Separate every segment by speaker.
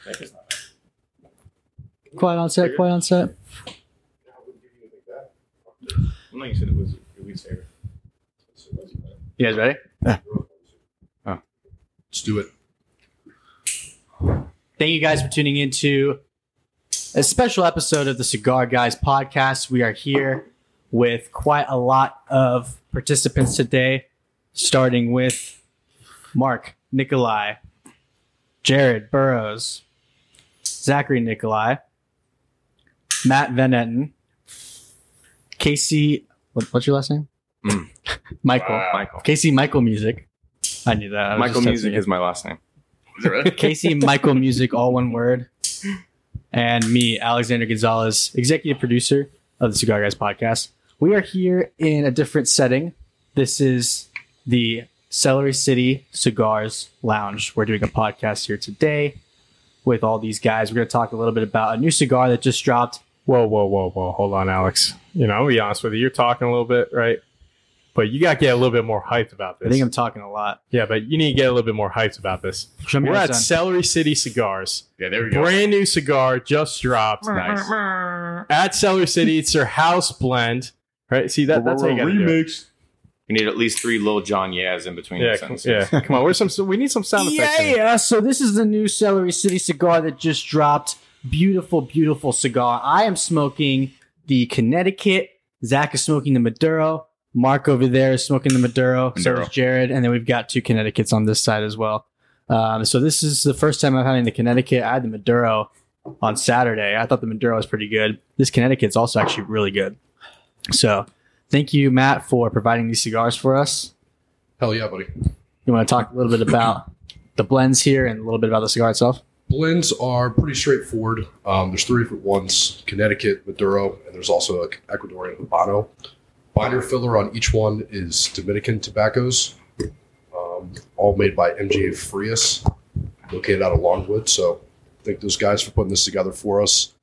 Speaker 1: It's not bad.
Speaker 2: Quiet on set. Quiet on set.
Speaker 1: No, you said it was your least favorite.
Speaker 2: You guys ready?
Speaker 3: Let's do it.
Speaker 2: Thank you guys for tuning into a special episode of the Cigar Guys podcast. We are here with quite a lot of participants today, starting with Mark, Nikolai, Jared Burrows, Zachary Nikolai, Matt Van Etten, Casey, what's your last name? Michael.
Speaker 1: Wow. Michael.
Speaker 2: Casey Michael Music. I knew that.
Speaker 1: Michael Music is my last name.
Speaker 4: Is it really?
Speaker 2: Casey Michael Music, all one word. And me, Alexander Gonzalez, executive producer of the Cigar Guys podcast. We are here in a different setting. This is the Celery City Cigars Lounge. We're doing a podcast here today with all these guys. We're going to talk a little bit about a new cigar that just dropped.
Speaker 5: Whoa. Hold on, Alex. I'm going to be honest with you. You're talking a little bit, right? But you got to get a little bit more hyped about this.
Speaker 2: I think I'm talking a lot.
Speaker 5: Yeah, but you need to get a little bit more hyped about this.
Speaker 2: Show me
Speaker 5: We're
Speaker 2: how
Speaker 5: at
Speaker 2: it's done.
Speaker 5: Celery City Cigars.
Speaker 4: Yeah, there we go.
Speaker 5: Brand new cigar just dropped.
Speaker 4: Nice.
Speaker 5: At Celery City, it's their house blend. Right? See, that's how you got to do it.
Speaker 1: You need at least 3 Lil John Yeahs in between
Speaker 5: Yeah,
Speaker 1: the sentences.
Speaker 5: yeah. Come on, we need some sound effects. in it.
Speaker 2: Yeah. So this is the new Celery City cigar that just dropped. Beautiful, beautiful cigar. I am smoking the Connecticut. Zach is smoking the Maduro. Mark over there is smoking the Maduro. So is Jared. And then we've got 2 Connecticut's on this side as well. So this is the first time I'm having the Connecticut. I had the Maduro on Saturday. I thought the Maduro was pretty good. This Connecticut's also actually really good. So thank you, Matt, for providing these cigars for us.
Speaker 3: Hell yeah, buddy.
Speaker 2: You want to talk a little bit about the blends here and a little bit about the cigar itself?
Speaker 3: Blends are pretty straightforward. There's 3 different ones: Connecticut, Maduro, and there's also an Ecuadorian Habano. Binder filler on each one is Dominican tobaccos, all made by MGA Frias, located out of Longwood. So thank those guys for putting this together for us.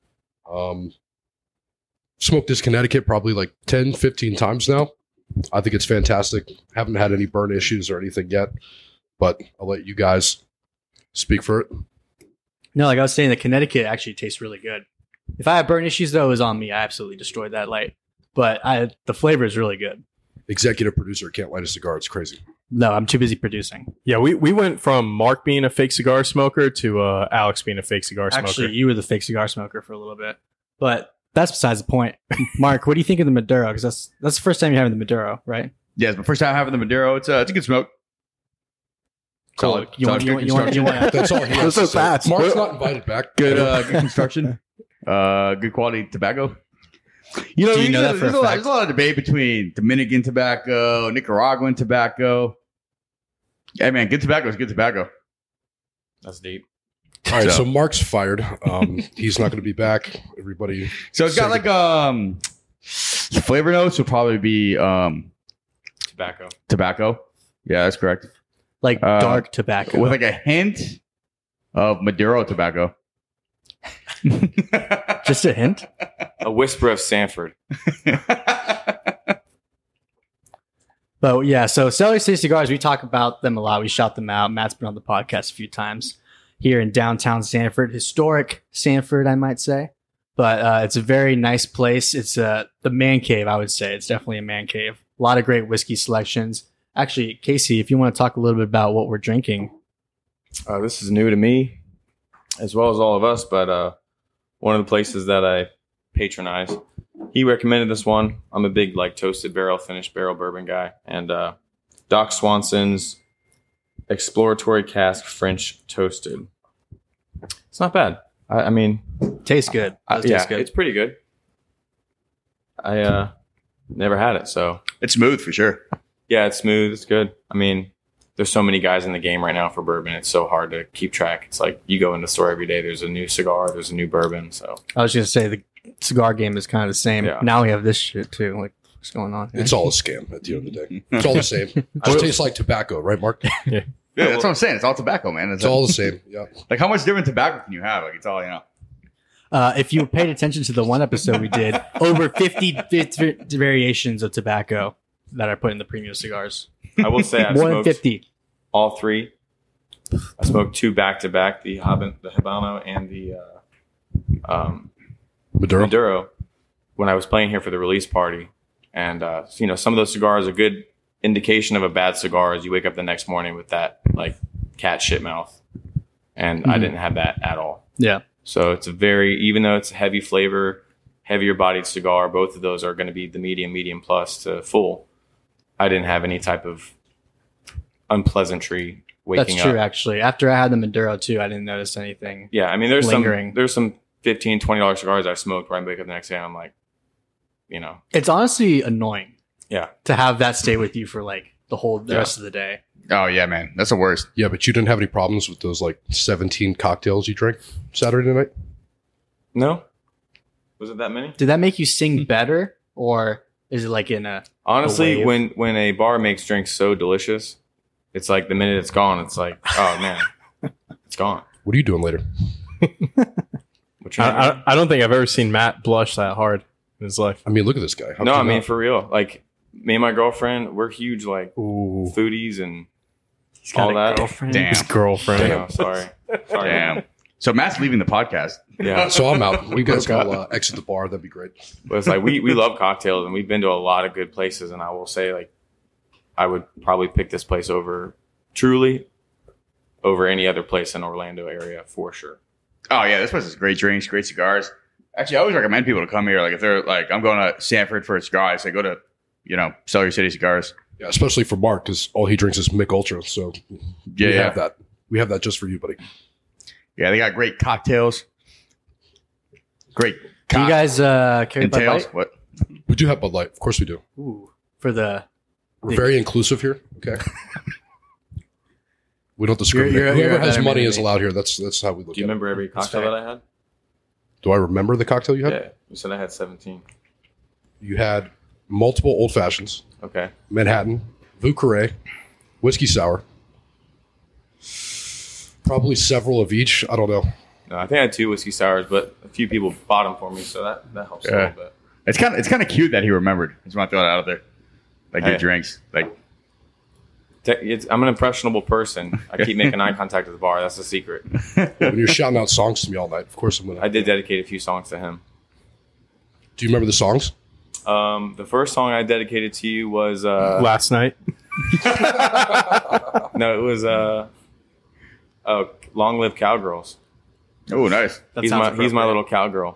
Speaker 3: Smoked this Connecticut probably like 10, 15 times now. I think it's fantastic. Haven't had any burn issues or anything yet, but I'll let you guys speak for it.
Speaker 2: No, like I was saying, the Connecticut actually tastes really good. If I have burn issues, though, it was on me. I absolutely destroyed that light. But the flavor is really good.
Speaker 3: Executive producer can't light a cigar. It's crazy.
Speaker 2: No, I'm too busy producing.
Speaker 5: Yeah, we went from Mark being a fake cigar smoker to Alex being a fake cigar smoker.
Speaker 2: Actually, you were the fake cigar smoker for a little bit. But that's besides the point. Mark, what do you think of the Maduro? Because that's the first time you're having the Maduro, right?
Speaker 4: Yeah, it's my first time having the Maduro. It's a good smoke.
Speaker 2: Cool. You want
Speaker 3: That's all he has to say. Mark's not invited back.
Speaker 4: Good construction. Good quality tobacco. You know,
Speaker 2: Do you know that for a fact?
Speaker 4: there's a lot of debate between Dominican tobacco, Nicaraguan tobacco. Yeah, man, good tobacco is good tobacco.
Speaker 1: That's deep.
Speaker 3: All right, so Mark's fired. He's not going to be back. Everybody.
Speaker 4: So it's got like the flavor notes will probably be tobacco. Yeah, that's correct.
Speaker 2: Like dark tobacco.
Speaker 4: With like a hint of Maduro tobacco.
Speaker 2: Just a hint?
Speaker 1: A whisper of Sanford.
Speaker 2: But yeah, so Celery City Cigars, we talk about them a lot. We shout them out. Matt's been on the podcast a few times here in downtown Sanford. Historic Sanford, I might say. But it's a very nice place. It's the man cave, I would say. It's definitely a man cave. A lot of great whiskey selections. Actually, Casey, if you want to talk a little bit about what we're drinking.
Speaker 1: This is new to me, as well as all of us, but one of the places that I patronize, he recommended this one. I'm a big toasted barrel, finished barrel bourbon guy. And Doc Swanson's Exploratory Cask French Toasted. It's not bad. I mean...
Speaker 2: Tastes good.
Speaker 1: Tastes good. It's pretty good. I never had it, so...
Speaker 4: It's smooth for sure.
Speaker 1: Yeah, it's smooth. It's good. I mean, there's so many guys in the game right now for bourbon. It's so hard to keep track. It's like you go in the store every day. There's a new cigar. There's a new bourbon. So
Speaker 2: I was going to say the cigar game is kind of the same.
Speaker 1: Yeah.
Speaker 2: Now we have this shit too. Like, what's going on here?
Speaker 3: It's all a scam at the end of the day. It's all the same. Just tastes like tobacco, right, Mark?
Speaker 4: Yeah, that's what I'm saying. It's all tobacco, man.
Speaker 3: It's all the same. Yeah.
Speaker 4: Like, how much different tobacco can you have? Like, it's all,
Speaker 2: If you paid attention to the one episode we did, over 50 variations of tobacco that are put in the premium cigars.
Speaker 1: I will say I've
Speaker 2: More than
Speaker 1: smoked
Speaker 2: 50.
Speaker 1: all 3. I smoked 2 back to back, the Habano and the Maduro, when I was playing here for the release party. And some of those cigars, a good indication of a bad cigar is you wake up the next morning with that like cat shit mouth, and I didn't have that at all.
Speaker 2: Yeah.
Speaker 1: So it's even though it's a heavy flavor, heavier bodied cigar, both of those are going to be the medium plus to full. I didn't have any type of unpleasantry waking
Speaker 2: That's true,
Speaker 1: up.
Speaker 2: actually. After I had the Maduro too, I didn't notice anything.
Speaker 1: Yeah, I mean, there's
Speaker 2: lingering.
Speaker 1: some $15, $20 cigars I smoked where I wake up the next day and I'm like,
Speaker 2: It's honestly annoying.
Speaker 1: Yeah.
Speaker 2: To have that stay with you for like the rest of the day.
Speaker 4: Oh yeah, man, that's the worst.
Speaker 3: Yeah, but you didn't have any problems with those like 17 cocktails you drank Saturday night?
Speaker 1: No? Was it that many?
Speaker 2: Did that make you sing better, or is it like in a
Speaker 1: Honestly,
Speaker 2: a wave?
Speaker 1: when a bar makes drinks so delicious, it's like the minute it's gone, it's like, oh man, it's gone.
Speaker 3: What are you doing later?
Speaker 1: What's your name?
Speaker 5: I don't think I've ever seen Matt blush that hard in his life.
Speaker 3: I mean, look at this guy. How
Speaker 1: No,
Speaker 3: could
Speaker 1: I
Speaker 3: you
Speaker 1: mean
Speaker 3: not?
Speaker 1: for real. Like me and my girlfriend, we're huge like
Speaker 5: Ooh,
Speaker 1: foodies and
Speaker 2: He's got
Speaker 1: all
Speaker 2: a
Speaker 1: that.
Speaker 2: girlfriend.
Speaker 4: Damn.
Speaker 5: his girlfriend.
Speaker 1: No, sorry.
Speaker 4: Damn. So Matt's leaving the podcast.
Speaker 1: Yeah.
Speaker 3: So I'm out. You guys can all exit the bar. That'd be great.
Speaker 1: But it's like we love cocktails and we've been to a lot of good places, and I will say like I would probably pick this place over any other place in Orlando area for sure.
Speaker 4: Oh yeah, this place is great drinks, great cigars. Actually, I always recommend people to come here. Like if they're like, I'm going to Sanford for a cigar, I say go to Celery City Cigars.
Speaker 3: Yeah, especially for Mark, because all he drinks is Mick Ultra. So
Speaker 4: Yeah,
Speaker 3: we
Speaker 4: yeah.
Speaker 3: have that. We have that just for you, buddy.
Speaker 4: Yeah, they got great cocktails. Great.
Speaker 2: Do you guys carry Bud
Speaker 4: Entails.
Speaker 2: Light?
Speaker 4: What?
Speaker 3: We do have Bud Light. Of course we do.
Speaker 2: Ooh, for the
Speaker 3: We're very inclusive here. Okay. We don't discriminate.
Speaker 2: you're
Speaker 3: Whoever
Speaker 2: a
Speaker 3: has
Speaker 2: better
Speaker 3: money
Speaker 2: man
Speaker 3: is
Speaker 2: than me.
Speaker 3: allowed here. That's how we look
Speaker 1: Do you
Speaker 3: at
Speaker 1: remember every cocktail
Speaker 2: fair.
Speaker 1: that I had?
Speaker 3: it. Do I remember the cocktail you had?
Speaker 1: Yeah. You said I had 17.
Speaker 3: You had multiple old fashions,
Speaker 1: Okay.
Speaker 3: Manhattan, Vieux Carré, whiskey sour, probably several of each. I don't know.
Speaker 1: No, I think I had 2 whiskey sours, but a few people bought them for me, so that helps a
Speaker 4: Yeah.
Speaker 1: little bit.
Speaker 4: It's kind of cute that he remembered. I just want to throw that out there. Like
Speaker 1: Hey.
Speaker 4: your drinks. Like
Speaker 1: I'm an impressionable person. I keep making eye contact at the bar. That's the secret.
Speaker 3: When you're shouting out songs to me all night, of course I'm gonna.
Speaker 1: I did dedicate a few songs to him.
Speaker 3: Do you remember the songs?
Speaker 1: The first song I dedicated to you was
Speaker 5: Last night.
Speaker 1: no, it was Long Live Cowgirls.
Speaker 4: oh, nice.
Speaker 2: That
Speaker 1: He's
Speaker 2: sounds
Speaker 1: my
Speaker 2: appropriate.
Speaker 1: little cowgirl.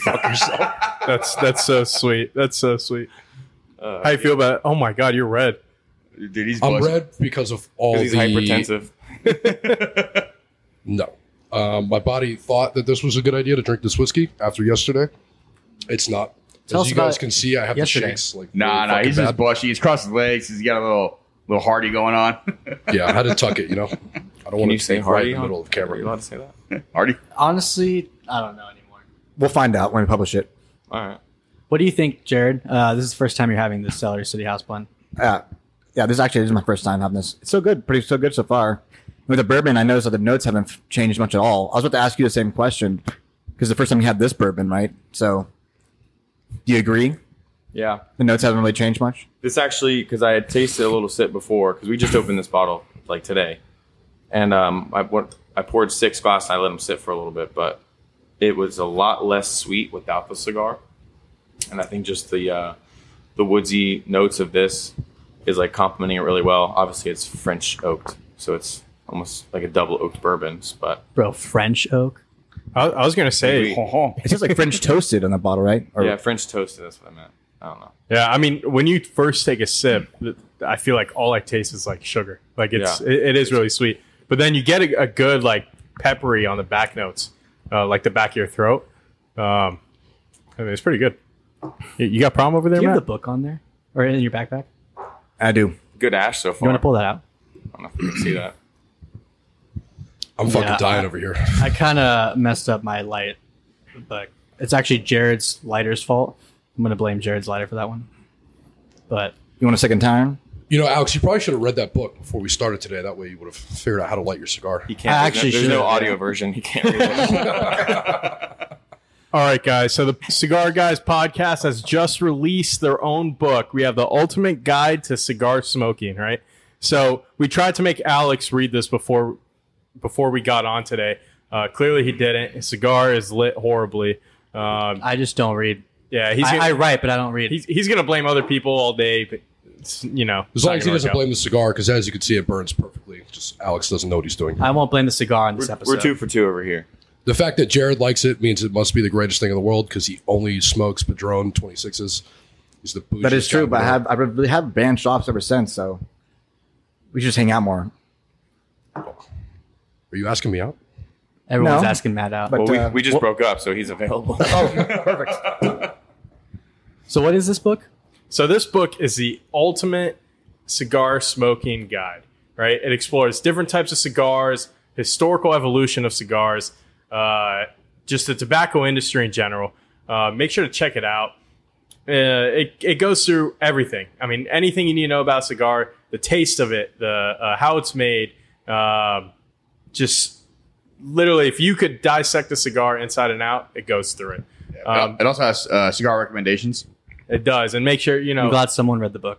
Speaker 5: That's so sweet. That's so sweet. How you feel about it? Oh my God, you're red.
Speaker 4: Dude, he's
Speaker 3: I'm
Speaker 4: buzzing.
Speaker 3: red because of all
Speaker 1: Because he's
Speaker 3: the
Speaker 1: hypertensive.
Speaker 3: No. My body thought that this was a good idea to drink this whiskey after yesterday. It's not.
Speaker 2: Tell
Speaker 3: As
Speaker 2: us
Speaker 3: you guys
Speaker 2: about
Speaker 3: can see, I have
Speaker 2: yesterday.
Speaker 3: the shakes. Like
Speaker 4: Nah,
Speaker 3: really fucking
Speaker 4: he's just
Speaker 3: bad.
Speaker 4: bushy. He's crossed his legs. He's got a little hardy going on.
Speaker 3: Yeah, I had to tuck it. I don't
Speaker 1: Can
Speaker 3: want
Speaker 1: you
Speaker 3: to
Speaker 1: say
Speaker 3: say right
Speaker 1: Hardy
Speaker 3: in the
Speaker 1: on-
Speaker 3: middle of the
Speaker 1: Are you
Speaker 3: camera.
Speaker 1: allowed to say that?
Speaker 4: Hardy.
Speaker 2: Honestly, I don't know anymore.
Speaker 6: We'll find out when we publish it.
Speaker 1: All right.
Speaker 2: What do you think, Jared? This is the first time you're having this Celery City House blend.
Speaker 6: Yeah, this is my first time having this. It's so good, so good so far. With the bourbon, I noticed that the notes haven't changed much at all. I was about to ask you the same question because the first time you had this bourbon, right? So, do you agree?
Speaker 1: Yeah.
Speaker 6: The notes haven't really changed much.
Speaker 1: This actually, because I had tasted a little sip before, because we just opened this bottle like today, and I poured 6 glasses and I let them sit for a little bit, but it was a lot less sweet without the cigar, and I think just the woodsy notes of this is like complementing it really well. Obviously, it's French oaked, so it's almost like a double oaked bourbon, but
Speaker 2: Bro, French oak.
Speaker 5: I was gonna say,
Speaker 6: It says like French toasted on the bottle, right? Or,
Speaker 1: yeah, French toasted. That's what I meant. I don't know.
Speaker 5: yeah. I mean, when you first take a sip, I feel like all I taste is like sugar. Like it is really sweet, but then you get a good like peppery on the back notes, like the back of your throat. I mean, it's pretty good. You got a problem over there,
Speaker 2: Do you have the
Speaker 5: Matt?
Speaker 2: book on there or in your backpack?
Speaker 6: I do.
Speaker 1: Good ash so
Speaker 2: You
Speaker 1: far.
Speaker 2: want to pull that out?
Speaker 1: I don't know if you can see that.
Speaker 3: I'm fucking
Speaker 2: Yeah,
Speaker 3: dying over here.
Speaker 2: I kind of messed up my light, but it's actually Jared's lighter's fault. I'm going to blame Jared's lighter for that one. But
Speaker 6: You want a second time?
Speaker 3: Alex, you probably should have read that book before we started today. That way you would have figured out how to light your cigar.
Speaker 1: He can't.
Speaker 2: I
Speaker 1: There's
Speaker 2: actually
Speaker 1: no, there's no
Speaker 2: should've,
Speaker 1: audio
Speaker 2: yeah.
Speaker 1: version. He can't read it.
Speaker 5: All right, guys. So the Cigar Guys podcast has just released their own book. We have the Ultimate Guide to Cigar Smoking, right? So we tried to make Alex read this before before we got on today. Clearly he didn't. His cigar is lit horribly.
Speaker 2: I just don't read.
Speaker 5: Yeah,
Speaker 2: I write, but I don't read.
Speaker 5: he's going to blame other people all day. But
Speaker 3: As long as he doesn't blame the cigar, because as you can see, it burns perfectly. Just Alex doesn't know what he's doing.
Speaker 2: I won't blame the cigar on this
Speaker 1: We're
Speaker 2: episode.
Speaker 1: 2 for 2 over here.
Speaker 3: The fact that Jared likes it means it must be the greatest thing in the world because he only smokes Padron 26s. He's the bougiest
Speaker 6: That is true,
Speaker 3: guy in the
Speaker 6: but I really have banned shops ever since, so we should just hang out more.
Speaker 3: world. Are you asking me out?
Speaker 2: Everyone's
Speaker 6: No.
Speaker 2: asking Matt out.
Speaker 6: But-
Speaker 1: Well, we just broke up, so he's available.
Speaker 2: So what is this book?
Speaker 5: So this book is the ultimate cigar smoking guide, right? It explores different types of cigars, historical evolution of cigars, just the tobacco industry in general. Make sure to check it out. It goes through everything. I mean, anything you need to know about a cigar, the taste of it, the how it's made, just literally, if you could dissect a cigar inside and out, it goes through it.
Speaker 4: It also has cigar recommendations.
Speaker 5: It does, and make sure
Speaker 2: I'm glad someone read the book.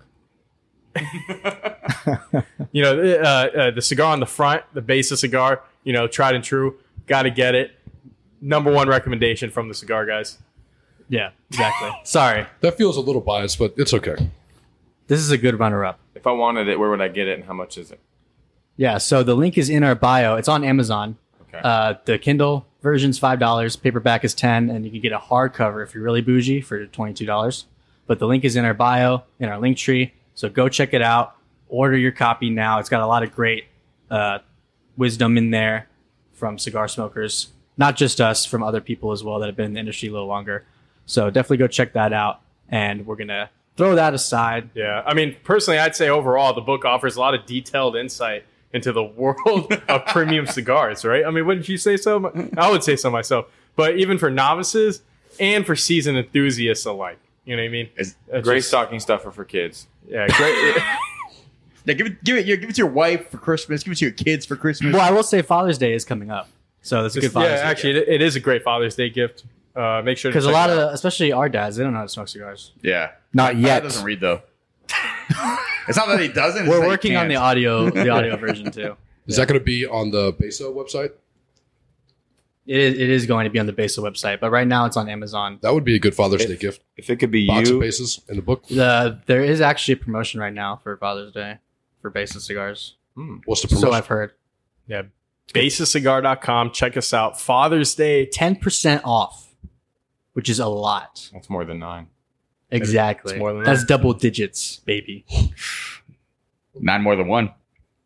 Speaker 5: The cigar on the front, the base of cigar, tried and true. Got to get it. Number one recommendation from the cigar guys.
Speaker 2: Yeah, exactly. Sorry.
Speaker 3: That feels a little biased, but it's okay.
Speaker 2: This is a good runner-up.
Speaker 1: If I wanted it, where would I get it and how much is it?
Speaker 2: Yeah, so the link is in our bio. It's on Amazon.
Speaker 1: Okay.
Speaker 2: The Kindle version's $5, paperback is $10, and you can get a hardcover if you're really bougie for $22. But the link is in our bio, in our link tree. So go check it out. Order your copy now. It's got a lot of great wisdom in there from cigar smokers, not just us, from other people as well that have been in the industry a little longer. So definitely go check that out. And we're going to throw that aside.
Speaker 5: Yeah, I mean, personally, I'd say overall the book offers a lot of detailed insight into the world of premium cigars, right? I mean, wouldn't you say so? I would say so myself. But even for novices and for seasoned enthusiasts alike, you know what I mean?
Speaker 4: It's
Speaker 1: Great stocking stuffer for kids.
Speaker 5: Yeah, great.
Speaker 4: Yeah, give it to your wife for Christmas. Give it to your kids for Christmas.
Speaker 2: Well, I will say Father's Day is coming up. So that's a good Father's
Speaker 5: Yeah,
Speaker 2: Day.
Speaker 5: actually, it is a great Father's Day gift. Make sure to
Speaker 2: Because a
Speaker 5: check
Speaker 2: lot
Speaker 5: it out.
Speaker 2: of, especially our dads, they don't know how to smoke cigars.
Speaker 4: Yeah,
Speaker 6: Not
Speaker 4: My
Speaker 6: yet.
Speaker 4: dad doesn't read though. It's not that he doesn't. it's
Speaker 2: We're
Speaker 4: that he
Speaker 2: working on
Speaker 4: can't.
Speaker 2: the audio version too.
Speaker 3: Is that going to be on the Beso website?
Speaker 2: It is going to be on the Besa website, but right now it's on Amazon.
Speaker 3: That would be a good Father's Day gift.
Speaker 1: If it could be
Speaker 3: Box of
Speaker 1: you,
Speaker 3: bases in the book.
Speaker 2: There is actually a promotion right now for Father's Day for Besa cigars.
Speaker 3: What's the promotion?
Speaker 2: So I've heard.
Speaker 5: Yeah, basiscigar.com. Check us out. Father's Day.
Speaker 2: 10% off, which is a lot.
Speaker 1: that's more than 9.
Speaker 2: Exactly.
Speaker 5: It's more than
Speaker 2: That's
Speaker 5: that.
Speaker 2: double digits, baby.
Speaker 4: 9 more than 1.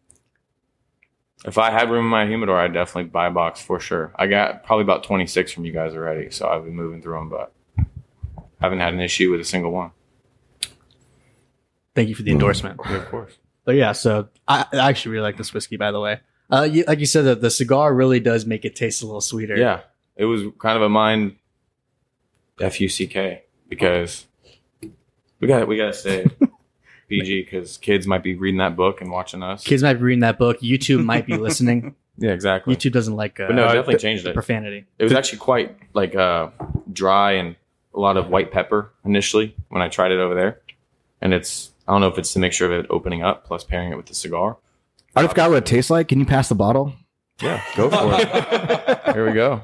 Speaker 1: If I had room in my humidor, I'd definitely buy a box for sure. I got probably about 26 from you guys already, so I've been moving through them, but haven't had an issue with a single one.
Speaker 2: Thank you for the endorsement.
Speaker 1: Yeah, of course.
Speaker 2: But yeah, so I actually really like this whiskey, by the way. Like you said, the cigar really does make it taste a little sweeter.
Speaker 1: Yeah, it was kind of a mind fuck because we got to stay PG because kids might be reading that book and watching us.
Speaker 2: Kids might be reading that book. YouTube might be listening.
Speaker 1: Yeah, exactly.
Speaker 2: YouTube doesn't like
Speaker 1: But no, it definitely changed it.
Speaker 2: profanity.
Speaker 1: It was actually quite like dry and a lot of white pepper initially when I tried it over there, and I don't know if it's the mixture of it opening up plus pairing it with the cigar.
Speaker 6: I forgot what it tastes like. Can you pass the bottle?
Speaker 1: Yeah, go for it. Here we go.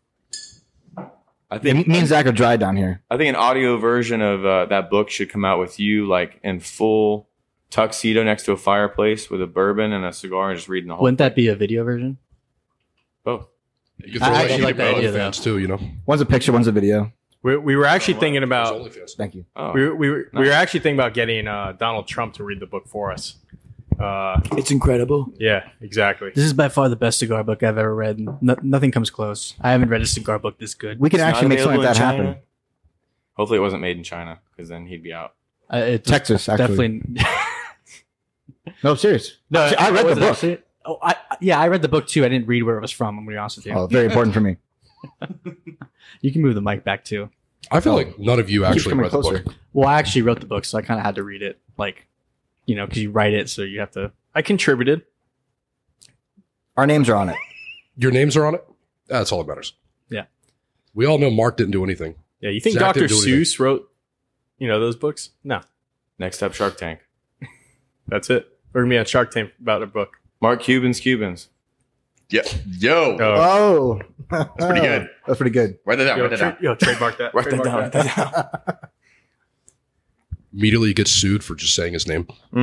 Speaker 1: I think
Speaker 6: Me and Zach are dry down here.
Speaker 1: I think an audio version of that book should come out with you like in full tuxedo next to a fireplace with a bourbon and a cigar and just reading the whole.
Speaker 2: Wouldn't that be a video version?
Speaker 1: Both.
Speaker 3: You could
Speaker 2: I
Speaker 3: throw that
Speaker 2: actually
Speaker 3: on
Speaker 2: like that idea,
Speaker 3: OnlyFans too, you know.
Speaker 6: One's a picture, one's a video.
Speaker 5: We were actually thinking
Speaker 3: There's
Speaker 5: about
Speaker 3: OnlyFans.
Speaker 6: Thank you.
Speaker 1: Oh,
Speaker 5: we were actually thinking about getting Donald Trump to read the book for us.
Speaker 1: it's incredible.
Speaker 5: Yeah, exactly.
Speaker 2: This is by far the best cigar book I've ever read. Nothing comes close. I haven't read a cigar book this good.
Speaker 6: We can actually make something like that happen.
Speaker 1: Hopefully, it wasn't made in China because then he'd be out.
Speaker 2: It's
Speaker 6: Texas, actually.
Speaker 2: definitely.
Speaker 6: No, serious.
Speaker 2: No,
Speaker 6: Actually, I read the
Speaker 2: was it
Speaker 6: book.
Speaker 2: actually- I read the book too. I didn't read where it was from. I'm gonna be honest with you.
Speaker 6: Oh, very important for me.
Speaker 2: You can move the mic back too.
Speaker 3: I feel like none of you
Speaker 6: Keep
Speaker 3: actually
Speaker 6: coming
Speaker 3: read the
Speaker 6: closer.
Speaker 3: book.
Speaker 2: Well, I actually wrote the book, so I kind of had to read it, like, because you write it, so you have to.
Speaker 5: I contributed.
Speaker 6: Our names are on it.
Speaker 3: Your names are on it? That's all that matters.
Speaker 2: Yeah.
Speaker 3: We all know Mark didn't do anything.
Speaker 5: Yeah, you think
Speaker 3: Zach
Speaker 5: Dr.
Speaker 3: didn't do anything.
Speaker 5: Seuss wrote, those books? No,
Speaker 1: Next up, Shark Tank.
Speaker 5: that's it. We're gonna be on Shark Tank about a book.
Speaker 1: Mark Cuban's Cubans.
Speaker 4: Yeah. Yo.
Speaker 5: Oh.
Speaker 6: That's
Speaker 4: pretty good.
Speaker 6: That's pretty good.
Speaker 4: Write that down. Write that down.
Speaker 5: Trademark that.
Speaker 1: Write that down.
Speaker 5: Trademark
Speaker 1: Write that down.
Speaker 3: Immediately gets sued for just saying his name.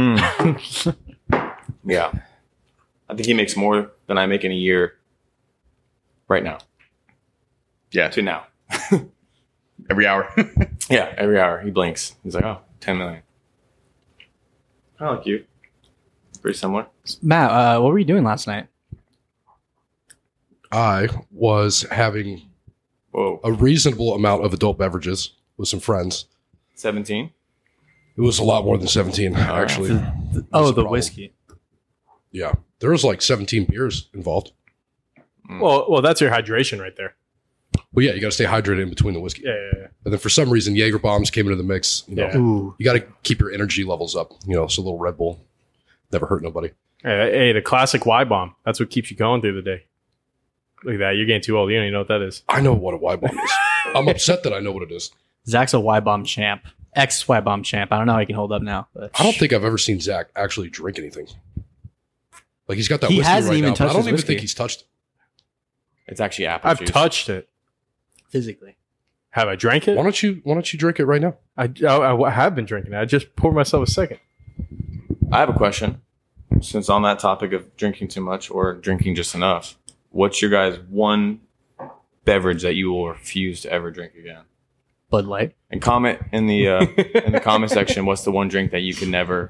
Speaker 1: Yeah. I think he makes more than I make in a year right now.
Speaker 4: Yeah.
Speaker 1: To now.
Speaker 4: Every hour.
Speaker 1: Yeah, every hour he blinks. He's like, oh, 10 million. I like you. Pretty similar.
Speaker 2: Matt, what were you doing last night?
Speaker 3: I was having
Speaker 1: Whoa.
Speaker 3: a reasonable amount of adult beverages with some friends.
Speaker 1: 17?
Speaker 3: It was a lot more than 17, actually.
Speaker 2: Oh,
Speaker 3: That's
Speaker 2: the
Speaker 3: the problem.
Speaker 2: whiskey.
Speaker 3: Yeah. There was like 17 beers involved.
Speaker 5: Well, that's your hydration right there.
Speaker 3: Well, yeah, you got to stay hydrated in between the whiskey.
Speaker 5: Yeah.
Speaker 3: And then for some reason, Jaeger bombs came into the mix. You know,
Speaker 5: Yeah.
Speaker 2: Ooh.
Speaker 3: you got to keep your energy levels up. You know, so a little Red Bull never hurt nobody.
Speaker 5: Hey, the classic Y bomb. That's what keeps you going through the day. Look at that. You're getting too old. You don't even know what that is.
Speaker 3: I know what a Y bomb is. I'm upset that I know what it is.
Speaker 2: Zach's a Y-bomb champ. Ex-Y-bomb champ. I don't know how he can hold up now. But
Speaker 3: I don't think I've ever seen Zach actually drink anything. Like he's got that
Speaker 2: He
Speaker 3: whiskey
Speaker 2: hasn't
Speaker 3: right
Speaker 2: even
Speaker 3: now, but
Speaker 2: touched
Speaker 3: I don't
Speaker 2: his
Speaker 3: even
Speaker 2: whiskey.
Speaker 3: think he's touched it.
Speaker 1: It's actually apple
Speaker 5: I've
Speaker 1: juice.
Speaker 5: touched it.
Speaker 2: physically.
Speaker 5: Have I drank it?
Speaker 3: Why don't you drink it right now?
Speaker 5: I have been drinking it. I just poured myself a second.
Speaker 1: I have a question. Since on that topic of drinking too much or drinking just enough, what's your guys' one beverage that you will refuse to ever drink again?
Speaker 2: Bud Light.
Speaker 1: And comment in the comment section. What's the one drink that you can never?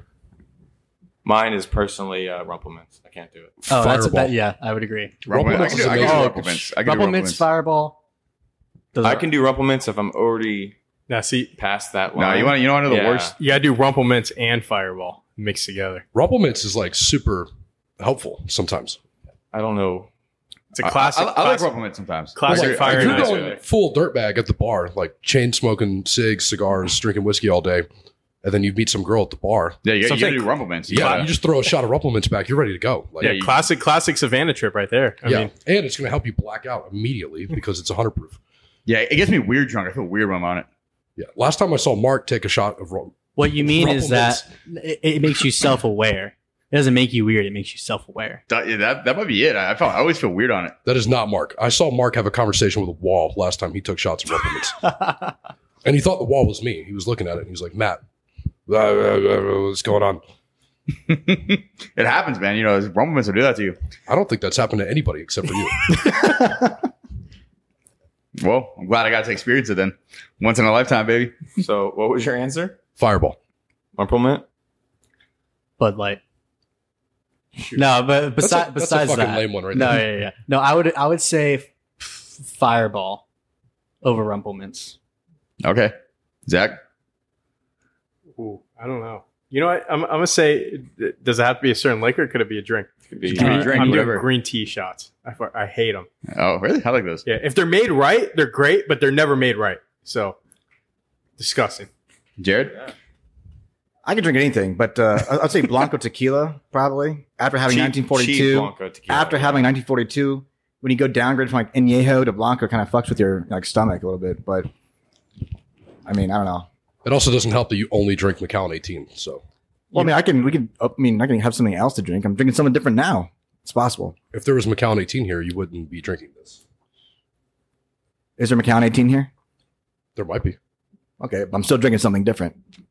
Speaker 1: Mine is personally Rumplemints. I can't do it.
Speaker 2: Oh, that's
Speaker 3: Fireball.
Speaker 2: that. Yeah, I would agree.
Speaker 4: Rumplemints. I can do
Speaker 3: amazing.
Speaker 4: Rumplemints. I can do
Speaker 2: Rumplemints,
Speaker 4: Rumplemints.
Speaker 2: Fireball. Those
Speaker 1: I
Speaker 2: are-
Speaker 1: can do Rumplemints if I'm already
Speaker 5: Now, see,
Speaker 1: past that
Speaker 4: No,
Speaker 1: line.
Speaker 4: you want to know the
Speaker 1: Yeah.
Speaker 4: worst?
Speaker 5: you gotta do Rumplemints and Fireball mixed together.
Speaker 3: Rumplemints is like super helpful sometimes.
Speaker 1: I don't know.
Speaker 5: It's a classic.
Speaker 4: I like
Speaker 5: classic,
Speaker 4: Rumplemints sometimes.
Speaker 5: classic
Speaker 3: Like,
Speaker 5: fire
Speaker 3: if
Speaker 5: and
Speaker 3: you're
Speaker 5: ice
Speaker 3: going
Speaker 5: right there.
Speaker 3: full dirtbag at the bar, like chain smoking cigs, cigars, drinking whiskey all day, and then you meet some girl at the bar.
Speaker 4: Yeah, you gotta
Speaker 5: Something-
Speaker 4: do Rumplemints.
Speaker 3: Yeah, you just throw a shot of Rumplemints back. You're ready to go. Like,
Speaker 5: Yeah, classic Savannah trip right there. I
Speaker 3: yeah,
Speaker 5: mean,
Speaker 3: and it's going to help you black out immediately because it's 100 proof.
Speaker 4: Yeah, it gets me weird drunk. I feel weird when I'm on it.
Speaker 3: Yeah, last time I saw Mark take a shot of rum.
Speaker 2: What you mean is that
Speaker 3: Rumplemints.
Speaker 2: it makes you self-aware. It doesn't make you weird. It makes you self-aware.
Speaker 4: That might be it. I always feel weird on it.
Speaker 3: That is not Mark. I saw Mark have a conversation with a wall last time he took shots of Rumplemints. And he thought the wall was me. He was looking at it and he was like, Matt, what's going on?
Speaker 4: It happens, man. You know, Rumplemints will do that to you.
Speaker 3: I don't think that's happened to anybody except for you.
Speaker 4: Well, I'm glad I got to experience it then. Once in a lifetime, baby.
Speaker 1: So, what was your answer?
Speaker 3: Fireball.
Speaker 1: Rumplemint?
Speaker 2: Bud Light. No, but
Speaker 3: That's a
Speaker 2: besides
Speaker 3: fucking
Speaker 2: that,
Speaker 3: lame one right
Speaker 2: no,
Speaker 3: there.
Speaker 2: yeah. No, I would say Fireball over Rumplemints.
Speaker 4: Okay. Zach?
Speaker 5: ooh, I don't know. You know what? I'm gonna say, does it have to be a certain liquor? Or could it be a drink?
Speaker 1: Could be.
Speaker 4: Give me a drink,
Speaker 5: I'm
Speaker 4: whatever.
Speaker 5: doing green tea shots. I hate them.
Speaker 4: Oh, really? I like those.
Speaker 5: Yeah, if they're made right, they're great, but they're never made right. So disgusting.
Speaker 4: Jared?
Speaker 6: I can drink anything, but I'd say Blanco tequila probably. After having
Speaker 1: Cheap
Speaker 6: 1942,
Speaker 1: Blanco tequila.
Speaker 6: after having 1942, when you go downgrade from like Añejo to Blanco, kind of fucks with your like stomach a little bit. But I mean, I don't know.
Speaker 3: It also doesn't help that you only drink Macallan 18. So
Speaker 6: Well, I mean, I can have something else to drink. I'm drinking something different now. It's possible.
Speaker 3: if there was Macallan 18 here, you wouldn't be drinking this.
Speaker 6: Is there Macallan 18 here?
Speaker 3: There might be.
Speaker 6: Okay, but I'm still drinking something different.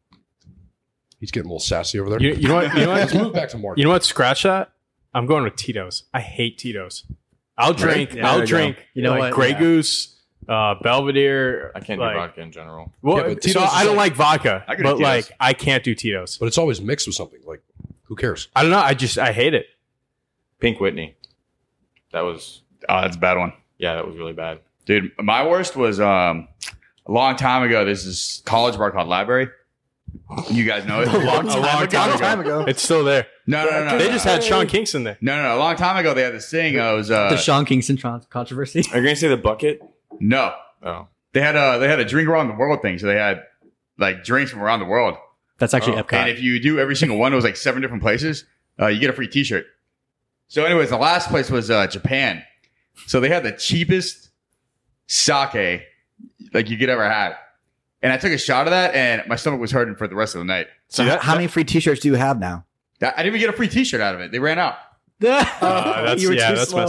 Speaker 3: He's getting a little sassy over there.
Speaker 5: You know what? You know
Speaker 3: Let's
Speaker 5: what?
Speaker 3: move back to Mark.
Speaker 5: You know what? Scratch that. I'm going with Tito's. I hate Tito's. I'll drink.
Speaker 2: Yeah, there
Speaker 5: I'll
Speaker 2: you
Speaker 5: drink.
Speaker 2: go. You know
Speaker 5: like
Speaker 2: what?
Speaker 5: Grey
Speaker 2: Yeah.
Speaker 5: Goose, Belvedere.
Speaker 1: I can't
Speaker 5: like,
Speaker 1: do vodka in general.
Speaker 5: Well,
Speaker 3: Yeah, but
Speaker 5: so
Speaker 3: Tito's is
Speaker 5: I don't
Speaker 3: like-
Speaker 5: like vodka,
Speaker 4: I can do
Speaker 5: but like
Speaker 4: Tito's.
Speaker 5: I can't do Tito's.
Speaker 3: But it's always mixed with something. Like, who cares?
Speaker 5: I don't know. I hate it.
Speaker 1: Pink Whitney. That was,
Speaker 4: Oh, that's a bad one.
Speaker 1: yeah, that was really bad.
Speaker 4: Dude, my worst was a long time ago. This is college bar called Library. You guys know it?
Speaker 5: A long time
Speaker 6: ago.
Speaker 5: It's still there.
Speaker 4: No.
Speaker 5: They just had Sean Kingston there.
Speaker 4: No. A long time ago, they had this thing. It was
Speaker 2: The Sean Kingston controversy.
Speaker 1: Are you going to say the bucket?
Speaker 4: no.
Speaker 1: Oh.
Speaker 4: They had a drink around the world thing. So they had like drinks from around the world.
Speaker 2: That's actually
Speaker 1: Oh,
Speaker 2: Epcot.
Speaker 4: And if you do every single one, it was like 7 different places. You get a free T-shirt. So, anyways, the last place was Japan. So they had the cheapest sake like you could ever have. And I took a shot of that, and my stomach was hurting for the rest of the night.
Speaker 6: So how many free T-shirts do you have now?
Speaker 4: I didn't even get a free T-shirt out of it. They ran out.
Speaker 5: That's
Speaker 2: You were too
Speaker 5: that's
Speaker 2: slow.
Speaker 5: messed up.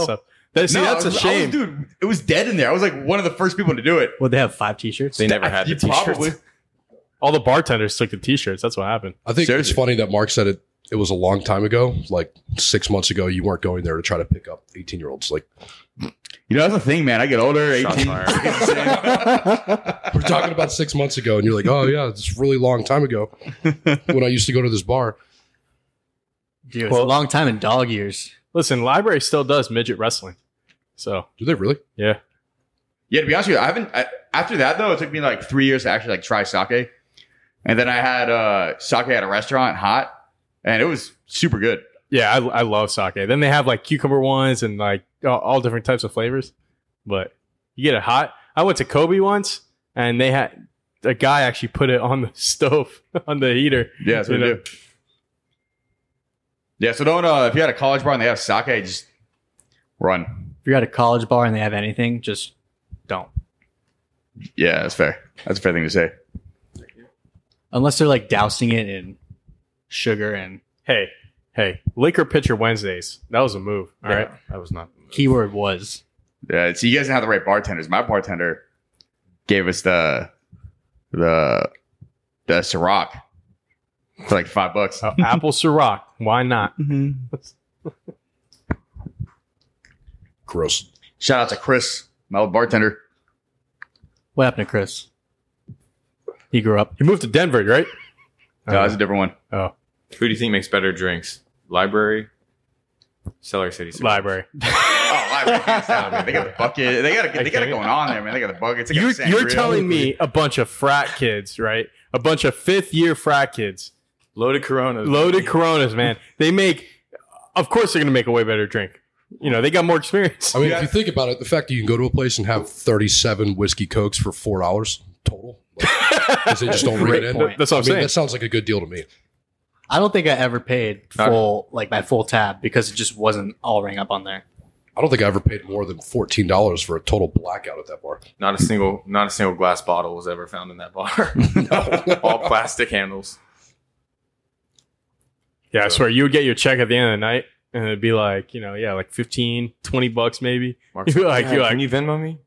Speaker 5: That's a shame.
Speaker 4: Dude, it was dead in there. I was like one of the first people to do it.
Speaker 2: Would they have 5 t-shirts?
Speaker 1: They never had the t-shirts.
Speaker 4: Probably.
Speaker 5: All the bartenders took the t-shirts. That's what happened.
Speaker 3: I think
Speaker 4: Seriously.
Speaker 3: it's funny that Mark said it was a long time ago. Like 6 months ago, you weren't going there to try to pick up 18-year-olds. Like,
Speaker 4: You know, that's the thing, man. I get older,
Speaker 1: Shots
Speaker 4: 18.
Speaker 1: fired.
Speaker 3: we're talking about 6 months ago, and you're like, oh, yeah, it's a really long time ago when I used to go to this bar.
Speaker 2: Dude, it's a long time in dog years.
Speaker 5: Listen, library still does midget wrestling. So,
Speaker 3: Do they really?
Speaker 5: yeah.
Speaker 4: Yeah, to be honest with you, after that, though, it took me like 3 years to actually like try sake. And then I had sake at a restaurant, hot, and it was super good.
Speaker 5: Yeah, I love sake. Then they have like cucumber ones and like all different types of flavors. But you get it hot. I went to Kobe once, and they had a guy actually put it on the stove, on the heater.
Speaker 4: Yeah, that's what
Speaker 5: You
Speaker 4: I
Speaker 5: know?
Speaker 4: do. Yeah, so don't, if you had a college bar and they have sake, just run.
Speaker 2: If you're at a college bar and they have anything, just don't.
Speaker 4: Yeah, that's fair. That's a fair thing to say.
Speaker 2: Unless they're like dousing it in sugar and
Speaker 5: Hey, liquor pitcher Wednesdays. That was a move. All right.
Speaker 1: That was not.
Speaker 2: keyword was.
Speaker 4: Yeah, so you guys didn't have the right bartenders. My bartender gave us the Ciroc for like $5.
Speaker 5: Apple Ciroc. Why not?
Speaker 3: Gross.
Speaker 4: Shout out to Chris, my old bartender.
Speaker 2: What happened to Chris? He grew up.
Speaker 5: He moved to Denver, right?
Speaker 4: No, that's a different one.
Speaker 5: Oh,
Speaker 1: Who do you think makes better drinks? Library, Celery City. Cigars.
Speaker 5: library.
Speaker 4: Oh, library, hands down, man. They got the bucket. They got it going on there, man. They got the buckets. They got
Speaker 5: You're
Speaker 4: sangria.
Speaker 5: telling me a bunch of frat kids, right? A bunch of 5th-year frat kids,
Speaker 1: Loaded Coronas.
Speaker 5: loaded Coronas, man. They make, of course, they're gonna make a way better drink. You know, they got more experience.
Speaker 3: I mean, if you think about it, the fact that you can go to a place and have 37 whiskey cokes for $4 total, because they just don't ring it in.
Speaker 2: point.
Speaker 5: That's what I'm saying.
Speaker 3: That sounds like a good deal to me.
Speaker 2: I don't think I ever paid my full tab because it just wasn't all rang up on there.
Speaker 3: I don't think I ever paid more than $14 for a total blackout at that bar.
Speaker 1: Not a single glass bottle was ever found in that bar. All plastic handles.
Speaker 5: Yeah, I swear you would get your check at the end of the night, and it'd be like, you know, yeah, like $15, $20 maybe.
Speaker 1: Mark's
Speaker 5: You're like,
Speaker 1: can you Venmo me?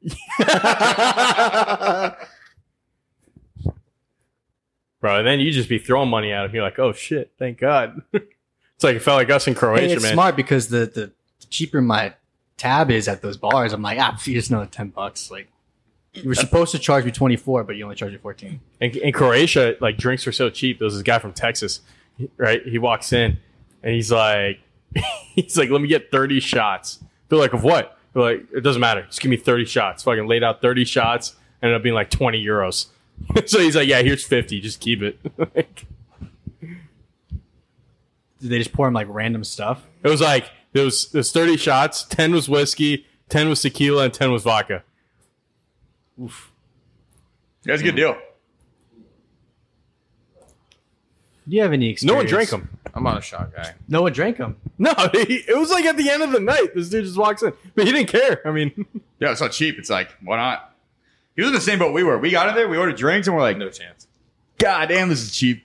Speaker 5: Bro, and then you just be throwing money at him. You're like, oh shit, thank God. It's like it felt like us in Croatia,
Speaker 2: Hey, it's
Speaker 5: man.
Speaker 2: smart because the cheaper my tab is at those bars, I'm like, you just know $10. Like, you were supposed to charge me 24, but you only charge me 14.
Speaker 5: In Croatia, like drinks were so cheap. There was this guy from Texas, right? He walks in and he's like, let me get 30 shots. They're like, of what? They're like, it doesn't matter. Just give me 30 shots. Fucking laid out 30 shots. Ended up being like 20 euros. So he's like, yeah, here's 50. Just keep it. Like,
Speaker 2: Did they just pour him like random stuff?
Speaker 5: it was like, there was 30 shots. 10 was whiskey, 10 was tequila, and 10 was vodka.
Speaker 4: That's a good deal.
Speaker 2: Do you have any experience?
Speaker 5: No one drank them.
Speaker 1: I'm not a shot guy.
Speaker 2: No one drank them.
Speaker 5: No, it was like at the end of the night. This dude just walks in. But he didn't care. I mean,
Speaker 4: Yeah, it's so cheap. It's like, why not? He was in the same boat we were. We got in there, we ordered drinks, and we're like,
Speaker 1: No chance.
Speaker 4: God damn, this is cheap.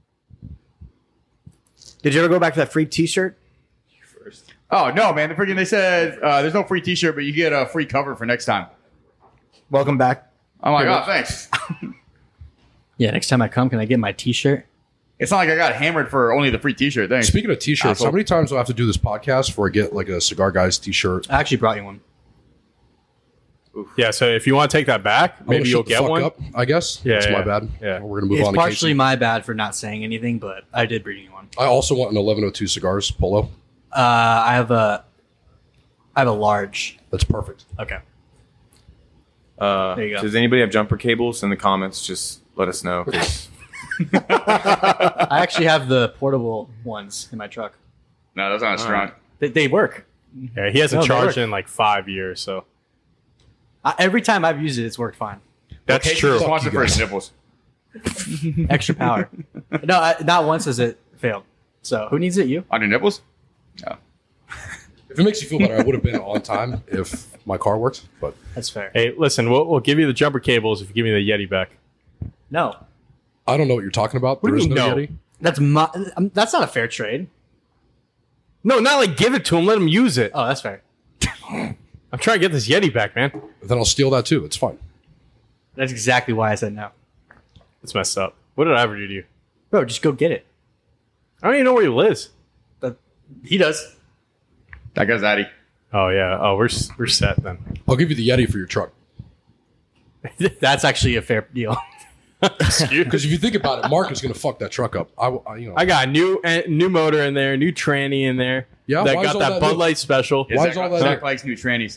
Speaker 6: Did you ever go back to that free T-shirt?
Speaker 1: First.
Speaker 4: Oh, no, man. They said there's no free t-shirt, but you get a free cover for next time.
Speaker 6: Welcome back.
Speaker 4: I'm like, oh, thanks.
Speaker 2: Yeah, next time I come, can I get my t-shirt?
Speaker 4: It's not like I got hammered for only the free t-shirt. Thanks.
Speaker 3: Speaking of T-shirts,
Speaker 4: Asshole.
Speaker 3: how many times do I have to do this podcast before I get like a Cigar Guys T-shirt?
Speaker 2: I actually brought you one.
Speaker 5: yeah, so if you want to take that back,
Speaker 3: I'm gonna
Speaker 5: maybe you'll
Speaker 3: shut the
Speaker 5: get
Speaker 3: fuck
Speaker 5: one.
Speaker 3: Up, I guess.
Speaker 5: Yeah,
Speaker 3: That's
Speaker 5: yeah,
Speaker 3: my bad.
Speaker 5: yeah.
Speaker 3: We're gonna move
Speaker 2: It's
Speaker 3: on to
Speaker 2: partially
Speaker 3: Casey.
Speaker 2: my bad for not saying anything, but I did bring you one.
Speaker 3: I also want an 1102 cigars polo.
Speaker 2: I have a large.
Speaker 3: That's perfect.
Speaker 2: Okay. There you go.
Speaker 1: Does anybody have jumper cables in the comments? Just let us know. 'Cause
Speaker 2: I actually have the portable ones in my truck.
Speaker 4: No, those aren't strong.
Speaker 2: They work.
Speaker 5: Yeah, he hasn't
Speaker 2: No, they
Speaker 5: charged
Speaker 2: work.
Speaker 5: in like 5 years, so
Speaker 2: Every time I've used it, it's worked fine.
Speaker 5: that's
Speaker 4: Casey
Speaker 5: true.
Speaker 4: just wants
Speaker 3: you
Speaker 4: it for his
Speaker 3: guys.
Speaker 4: nipples.
Speaker 2: Extra power. No, not once has it failed. So who needs it? You?
Speaker 4: On your nipples?
Speaker 3: If it makes you feel better, I would have been on time if my car worked. But
Speaker 2: That's fair.
Speaker 5: Hey, listen, we'll give you the jumper cables if you give me the Yeti back.
Speaker 2: No,
Speaker 3: I don't know what you're talking about.
Speaker 5: What do
Speaker 3: There
Speaker 5: you
Speaker 3: is
Speaker 5: mean,
Speaker 3: no
Speaker 5: no?
Speaker 3: Yeti.
Speaker 2: that's not a fair trade.
Speaker 5: No, not like give it to him. Let him use it.
Speaker 2: Oh, that's fair.
Speaker 5: I'm trying to get this Yeti back, man.
Speaker 3: Then I'll steal that too. It's fine.
Speaker 2: That's exactly why I said no.
Speaker 5: It's messed up. What did I ever do to you?
Speaker 2: Bro, just go get it.
Speaker 5: I don't even know where he lives.
Speaker 2: He does.
Speaker 4: That guy's Addy.
Speaker 5: Oh yeah. Oh, we're set then.
Speaker 3: I'll give you the Yeti for your truck.
Speaker 2: That's actually a fair deal.
Speaker 3: Because if you think about it, Mark is going to fuck that truck up.
Speaker 5: I got a new motor in there, new tranny in there.
Speaker 3: Yeah,
Speaker 5: that
Speaker 3: why is
Speaker 5: got
Speaker 3: all
Speaker 5: that
Speaker 3: that
Speaker 5: Bud
Speaker 3: new?
Speaker 5: Light special.
Speaker 3: Why is all that
Speaker 4: Zach
Speaker 3: new?
Speaker 4: likes new trannies.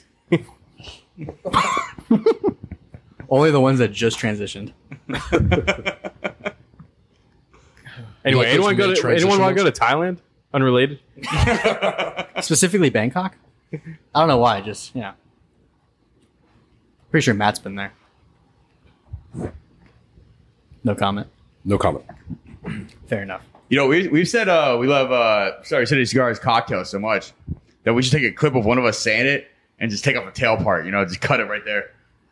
Speaker 2: Only the ones that just transitioned.
Speaker 5: Anyway,
Speaker 3: like those
Speaker 5: anyone
Speaker 3: mid-transition
Speaker 5: want to go to Thailand? Unrelated.
Speaker 2: Specifically Bangkok? I don't know why, just, yeah. Pretty sure Matt's been there. No comment.
Speaker 3: No comment.
Speaker 2: Fair enough.
Speaker 4: You know, we've said we love City Cigars cocktails so much that we should take a clip of one of us saying it and just take off the tail part. You know, just cut it right there.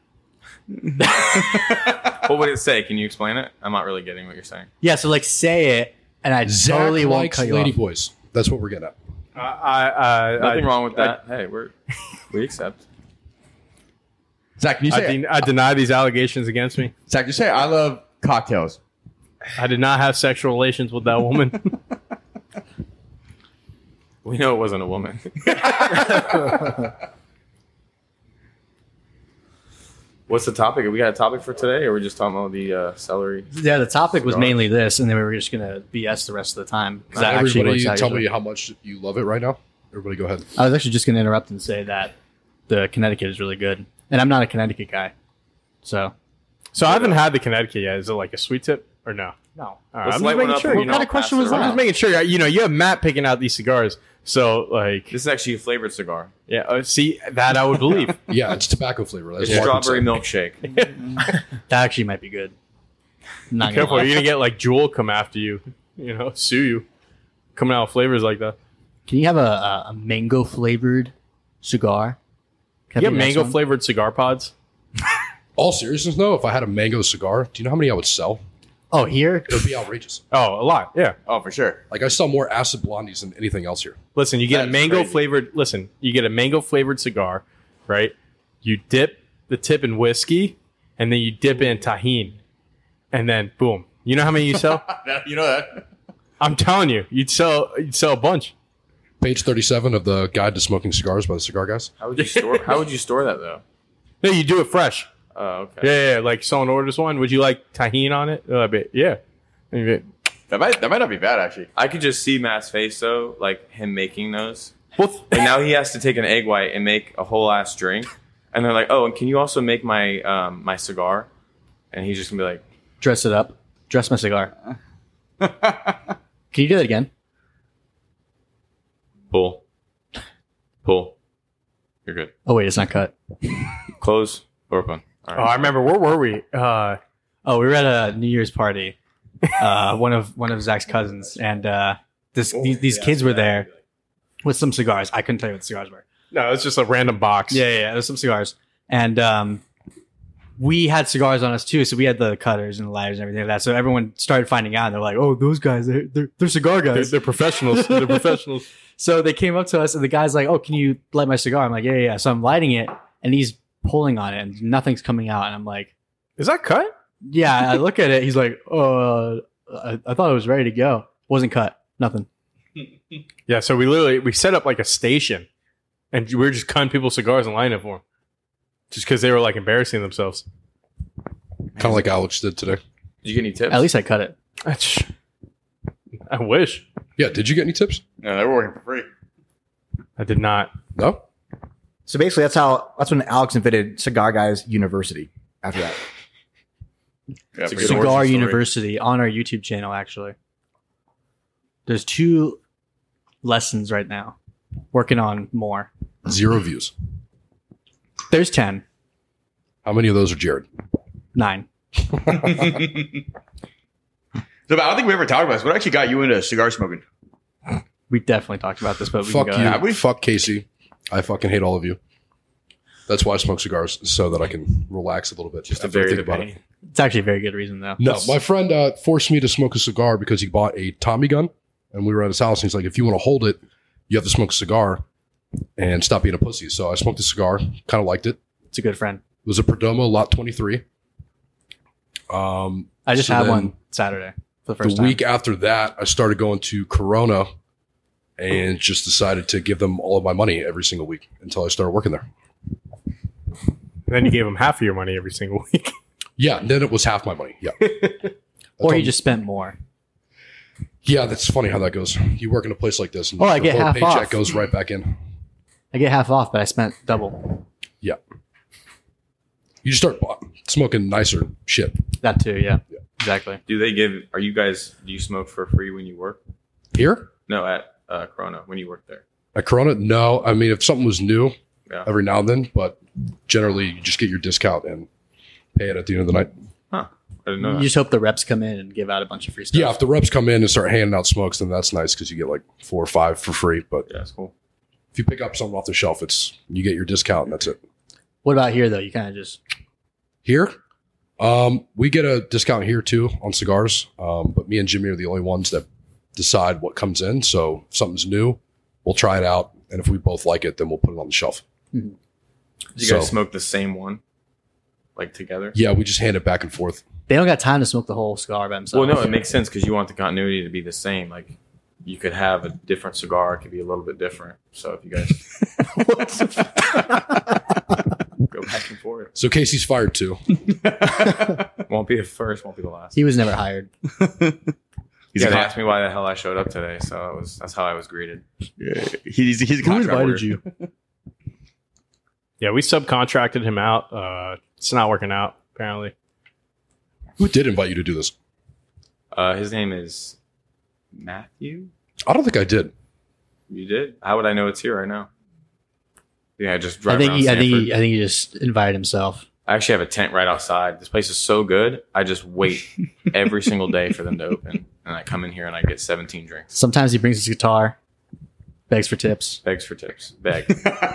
Speaker 1: What would it say? Can you explain it? I'm not really getting what you're saying.
Speaker 2: Yeah, so like say it, and I
Speaker 3: Zach
Speaker 2: totally won't
Speaker 3: likes
Speaker 2: cut you
Speaker 3: lady
Speaker 2: off.
Speaker 3: boys. That's what we're getting at.
Speaker 1: Nothing wrong with that. Hey, we accept.
Speaker 4: Zach, can you say it?
Speaker 5: I deny these allegations against me.
Speaker 4: Zach, just say I love cocktails.
Speaker 5: I did not have sexual relations with that woman.
Speaker 1: We know it wasn't a woman. What's the topic? We got a topic for today, or we're just talking about the celery?
Speaker 2: Yeah, the topic was
Speaker 1: Cigar.
Speaker 2: mainly this, and then we were just going to BS the rest of the time. Because that actually
Speaker 3: Everybody
Speaker 2: works out
Speaker 3: tell
Speaker 2: usually.
Speaker 3: me how much you love it right now. Everybody go ahead.
Speaker 2: I was actually just going to interrupt and say that the Connecticut is really good. And I'm not a Connecticut guy. So,
Speaker 5: So I haven't had the Connecticut yet. Is it like a sweet tip or no?
Speaker 2: no.
Speaker 5: All right,
Speaker 1: Let's
Speaker 5: I'm
Speaker 1: light
Speaker 5: just
Speaker 1: one
Speaker 5: making
Speaker 1: up
Speaker 5: sure.
Speaker 1: and
Speaker 2: What kind of question was
Speaker 5: I'm
Speaker 2: that?
Speaker 5: just making sure. You have Matt picking out these cigars. So like,
Speaker 1: This is actually a flavored cigar.
Speaker 5: yeah. See that I would believe.
Speaker 3: Yeah, it's tobacco flavor. That's
Speaker 1: It's
Speaker 3: what Mark would
Speaker 1: strawberry
Speaker 3: say.
Speaker 1: milkshake.
Speaker 2: That actually might be good. Not gonna
Speaker 5: Careful,
Speaker 2: lie.
Speaker 5: you're gonna get like Jewel come after you. You know, sue you. Coming out with flavors like that.
Speaker 2: Can you have a mango flavored cigar? Can
Speaker 5: You
Speaker 2: that
Speaker 5: have
Speaker 2: be the next
Speaker 5: mango
Speaker 2: one?
Speaker 5: flavored cigar pods.
Speaker 3: All seriousness, though, if I had a mango cigar, do you know how many I would sell?
Speaker 2: Oh, here?
Speaker 3: It would be outrageous.
Speaker 5: Oh, a lot. Yeah.
Speaker 4: Oh, for sure.
Speaker 3: Like I sell more acid blondies than anything else here.
Speaker 5: Listen, you get
Speaker 4: That
Speaker 5: a
Speaker 4: is
Speaker 5: mango
Speaker 4: crazy.
Speaker 5: flavored. Listen, you get a mango flavored cigar, right? You dip the tip in whiskey, and then you dip it in tahini, and then boom. You know how many you sell?
Speaker 4: You know that.
Speaker 5: I'm telling you, you'd sell a bunch.
Speaker 3: Page 37 of the Guide to Smoking Cigars by the Cigar Guys.
Speaker 1: How would you store that though?
Speaker 5: No, you do it fresh.
Speaker 1: Oh, okay.
Speaker 5: Yeah. Like someone orders one. Would you like tahini on it? Yeah. And you'd be-
Speaker 4: That might not be bad actually.
Speaker 1: I could just see Matt's face though, like him making those.
Speaker 5: Well,
Speaker 1: And now he has to take an egg white and make a whole ass drink. And they're like, "Oh, and can you also make my my cigar?" And he's just gonna be like,
Speaker 2: Dress it up. Dress my cigar. Can you do that again?
Speaker 1: "Pull, pull. You're good.
Speaker 2: Oh, wait, it's not cut.
Speaker 1: Close, open." All
Speaker 5: oh, I remember. Where were we?
Speaker 2: Oh, we were at a New Year's party. One of Zach's cousins, and these kids were there with some cigars. I couldn't tell you what the cigars were.
Speaker 5: No, it's just a random box.
Speaker 2: Yeah. There's some cigars, and we had cigars on us too. So we had the cutters and the lighters and everything like that. So everyone started finding out. And they're like, "Oh, those guys, they're cigar guys."
Speaker 5: They're professionals. They're professionals.
Speaker 2: So they came up to us, and the guy's like, "Oh, can you light my cigar?" I'm like, "Yeah." So I'm lighting it, and he's pulling on it, and nothing's coming out. And I'm like,
Speaker 5: Is that cut?
Speaker 2: "Yeah." I look at it. He's like, I thought it was ready to go. Wasn't cut. Nothing.
Speaker 5: Yeah. So we set up like a station, and we were just cutting people's cigars and lighting it for them, just because they were like embarrassing themselves.
Speaker 3: Kind of like Alex did today.
Speaker 1: Did you get any tips?
Speaker 2: At least I cut it.
Speaker 5: I wish
Speaker 3: Yeah, did you get any tips?
Speaker 4: No, they were working for free.
Speaker 5: I did not.
Speaker 3: No?
Speaker 6: So basically, that's when Alex invented Cigar Guys University. After that,
Speaker 4: Yeah,
Speaker 1: It's a
Speaker 4: for
Speaker 1: good
Speaker 4: sure.
Speaker 1: origin
Speaker 2: Cigar
Speaker 1: story.
Speaker 2: University on our YouTube channel, actually. There's 2 lessons right now. Working on more.
Speaker 3: 0 views.
Speaker 2: There's 10.
Speaker 3: How many of those are Jared?
Speaker 2: 9.
Speaker 4: So, but I don't think we ever talked about this. What actually got you into cigar smoking?
Speaker 2: We definitely talked about this, but we
Speaker 3: Fuck
Speaker 2: can go
Speaker 3: you.
Speaker 2: ahead.
Speaker 3: Fuck Casey. I fucking hate all of you. That's why I smoke cigars, so that I can relax a little bit.
Speaker 1: Just to
Speaker 3: after I
Speaker 1: vary
Speaker 3: think
Speaker 1: the
Speaker 3: about
Speaker 1: pain.
Speaker 3: it.
Speaker 2: It's actually a very good reason, though.
Speaker 3: No, my friend forced me to smoke a cigar because he bought a Tommy gun, and we were at his house. And he's like, "If you want to hold it, you have to smoke a cigar." and stop being a pussy. So I smoked a cigar, kind of liked it.
Speaker 2: It's a good friend.
Speaker 3: It was a Perdomo Lot 23.
Speaker 2: I just
Speaker 3: So
Speaker 2: had
Speaker 3: then
Speaker 2: one Saturday for the
Speaker 3: The
Speaker 2: first time.
Speaker 3: week after that, I started going to Corona and just decided to give them all of my money every single week until I started working there.
Speaker 5: And then you gave him half of your money every single week.
Speaker 3: Yeah, and then it was half my money. Yeah.
Speaker 2: Or he just spent more.
Speaker 3: Yeah, that's funny how that goes. You work in a place like this, and
Speaker 2: Oh, I
Speaker 3: your
Speaker 2: get
Speaker 3: whole
Speaker 2: half
Speaker 3: paycheck
Speaker 2: off.
Speaker 3: goes right back in.
Speaker 2: I get half off, but I spent double.
Speaker 3: Yeah. You just start smoking nicer shit.
Speaker 2: That too, yeah. Exactly.
Speaker 1: Do you smoke for free when you work?
Speaker 3: Here
Speaker 1: No, at Corona, when you work there.
Speaker 3: at Corona, no. I mean, if something was new,
Speaker 1: Yeah.
Speaker 3: every now and then, but generally you just get your discount and pay it at the end of the night.
Speaker 1: Huh. I didn't know
Speaker 2: You
Speaker 1: that.
Speaker 2: just hope the reps come in and give out a bunch of free stuff.
Speaker 3: Yeah, if the reps come in and start handing out smokes, then that's nice because you get like 4 or 5 for free. But
Speaker 1: Yeah, it's cool.
Speaker 3: if you pick up something off the shelf, you get your discount and that's it.
Speaker 2: What about here though? You kind of just
Speaker 3: Here, we get a discount here too on cigars. But me and Jimmy are the only ones that decide what comes in. So if something's new, we'll try it out. And if we both like it, then we'll put it on the shelf.
Speaker 1: Did you
Speaker 3: So-
Speaker 1: guys smoke the same one? Like together?
Speaker 3: Yeah, we just hand it back and forth.
Speaker 2: they don't got time to smoke the whole cigar by themselves.
Speaker 1: Well, no, it makes sense because you want the continuity to be the same. Like, you could have a different cigar. It could be a little bit different. So if you guys go back and forth.
Speaker 3: So Casey's fired too.
Speaker 1: Won't be the first, won't be the last.
Speaker 2: He was never hired.
Speaker 1: He's gonna ask me why the hell I showed up today. So that's how I was greeted.
Speaker 4: He's a
Speaker 2: Who
Speaker 4: contract
Speaker 2: invited
Speaker 4: worker.
Speaker 2: you?
Speaker 5: Yeah, we subcontracted him out. It's not working out, apparently.
Speaker 3: Who did invite you to do this?
Speaker 1: His name is Matthew.
Speaker 3: I don't think I did.
Speaker 1: You did? How would I know it's here right now? Yeah, I just
Speaker 2: I
Speaker 1: drive
Speaker 2: think
Speaker 1: around
Speaker 2: he, I think
Speaker 1: Sanford.
Speaker 2: he, I think he just invited himself.
Speaker 1: I actually have a tent right outside. This place is so good. I just wait every single day for them to open, and I come in here and I get 17 drinks.
Speaker 2: Sometimes he brings his guitar, begs for tips.
Speaker 1: Begs for tips. Beg.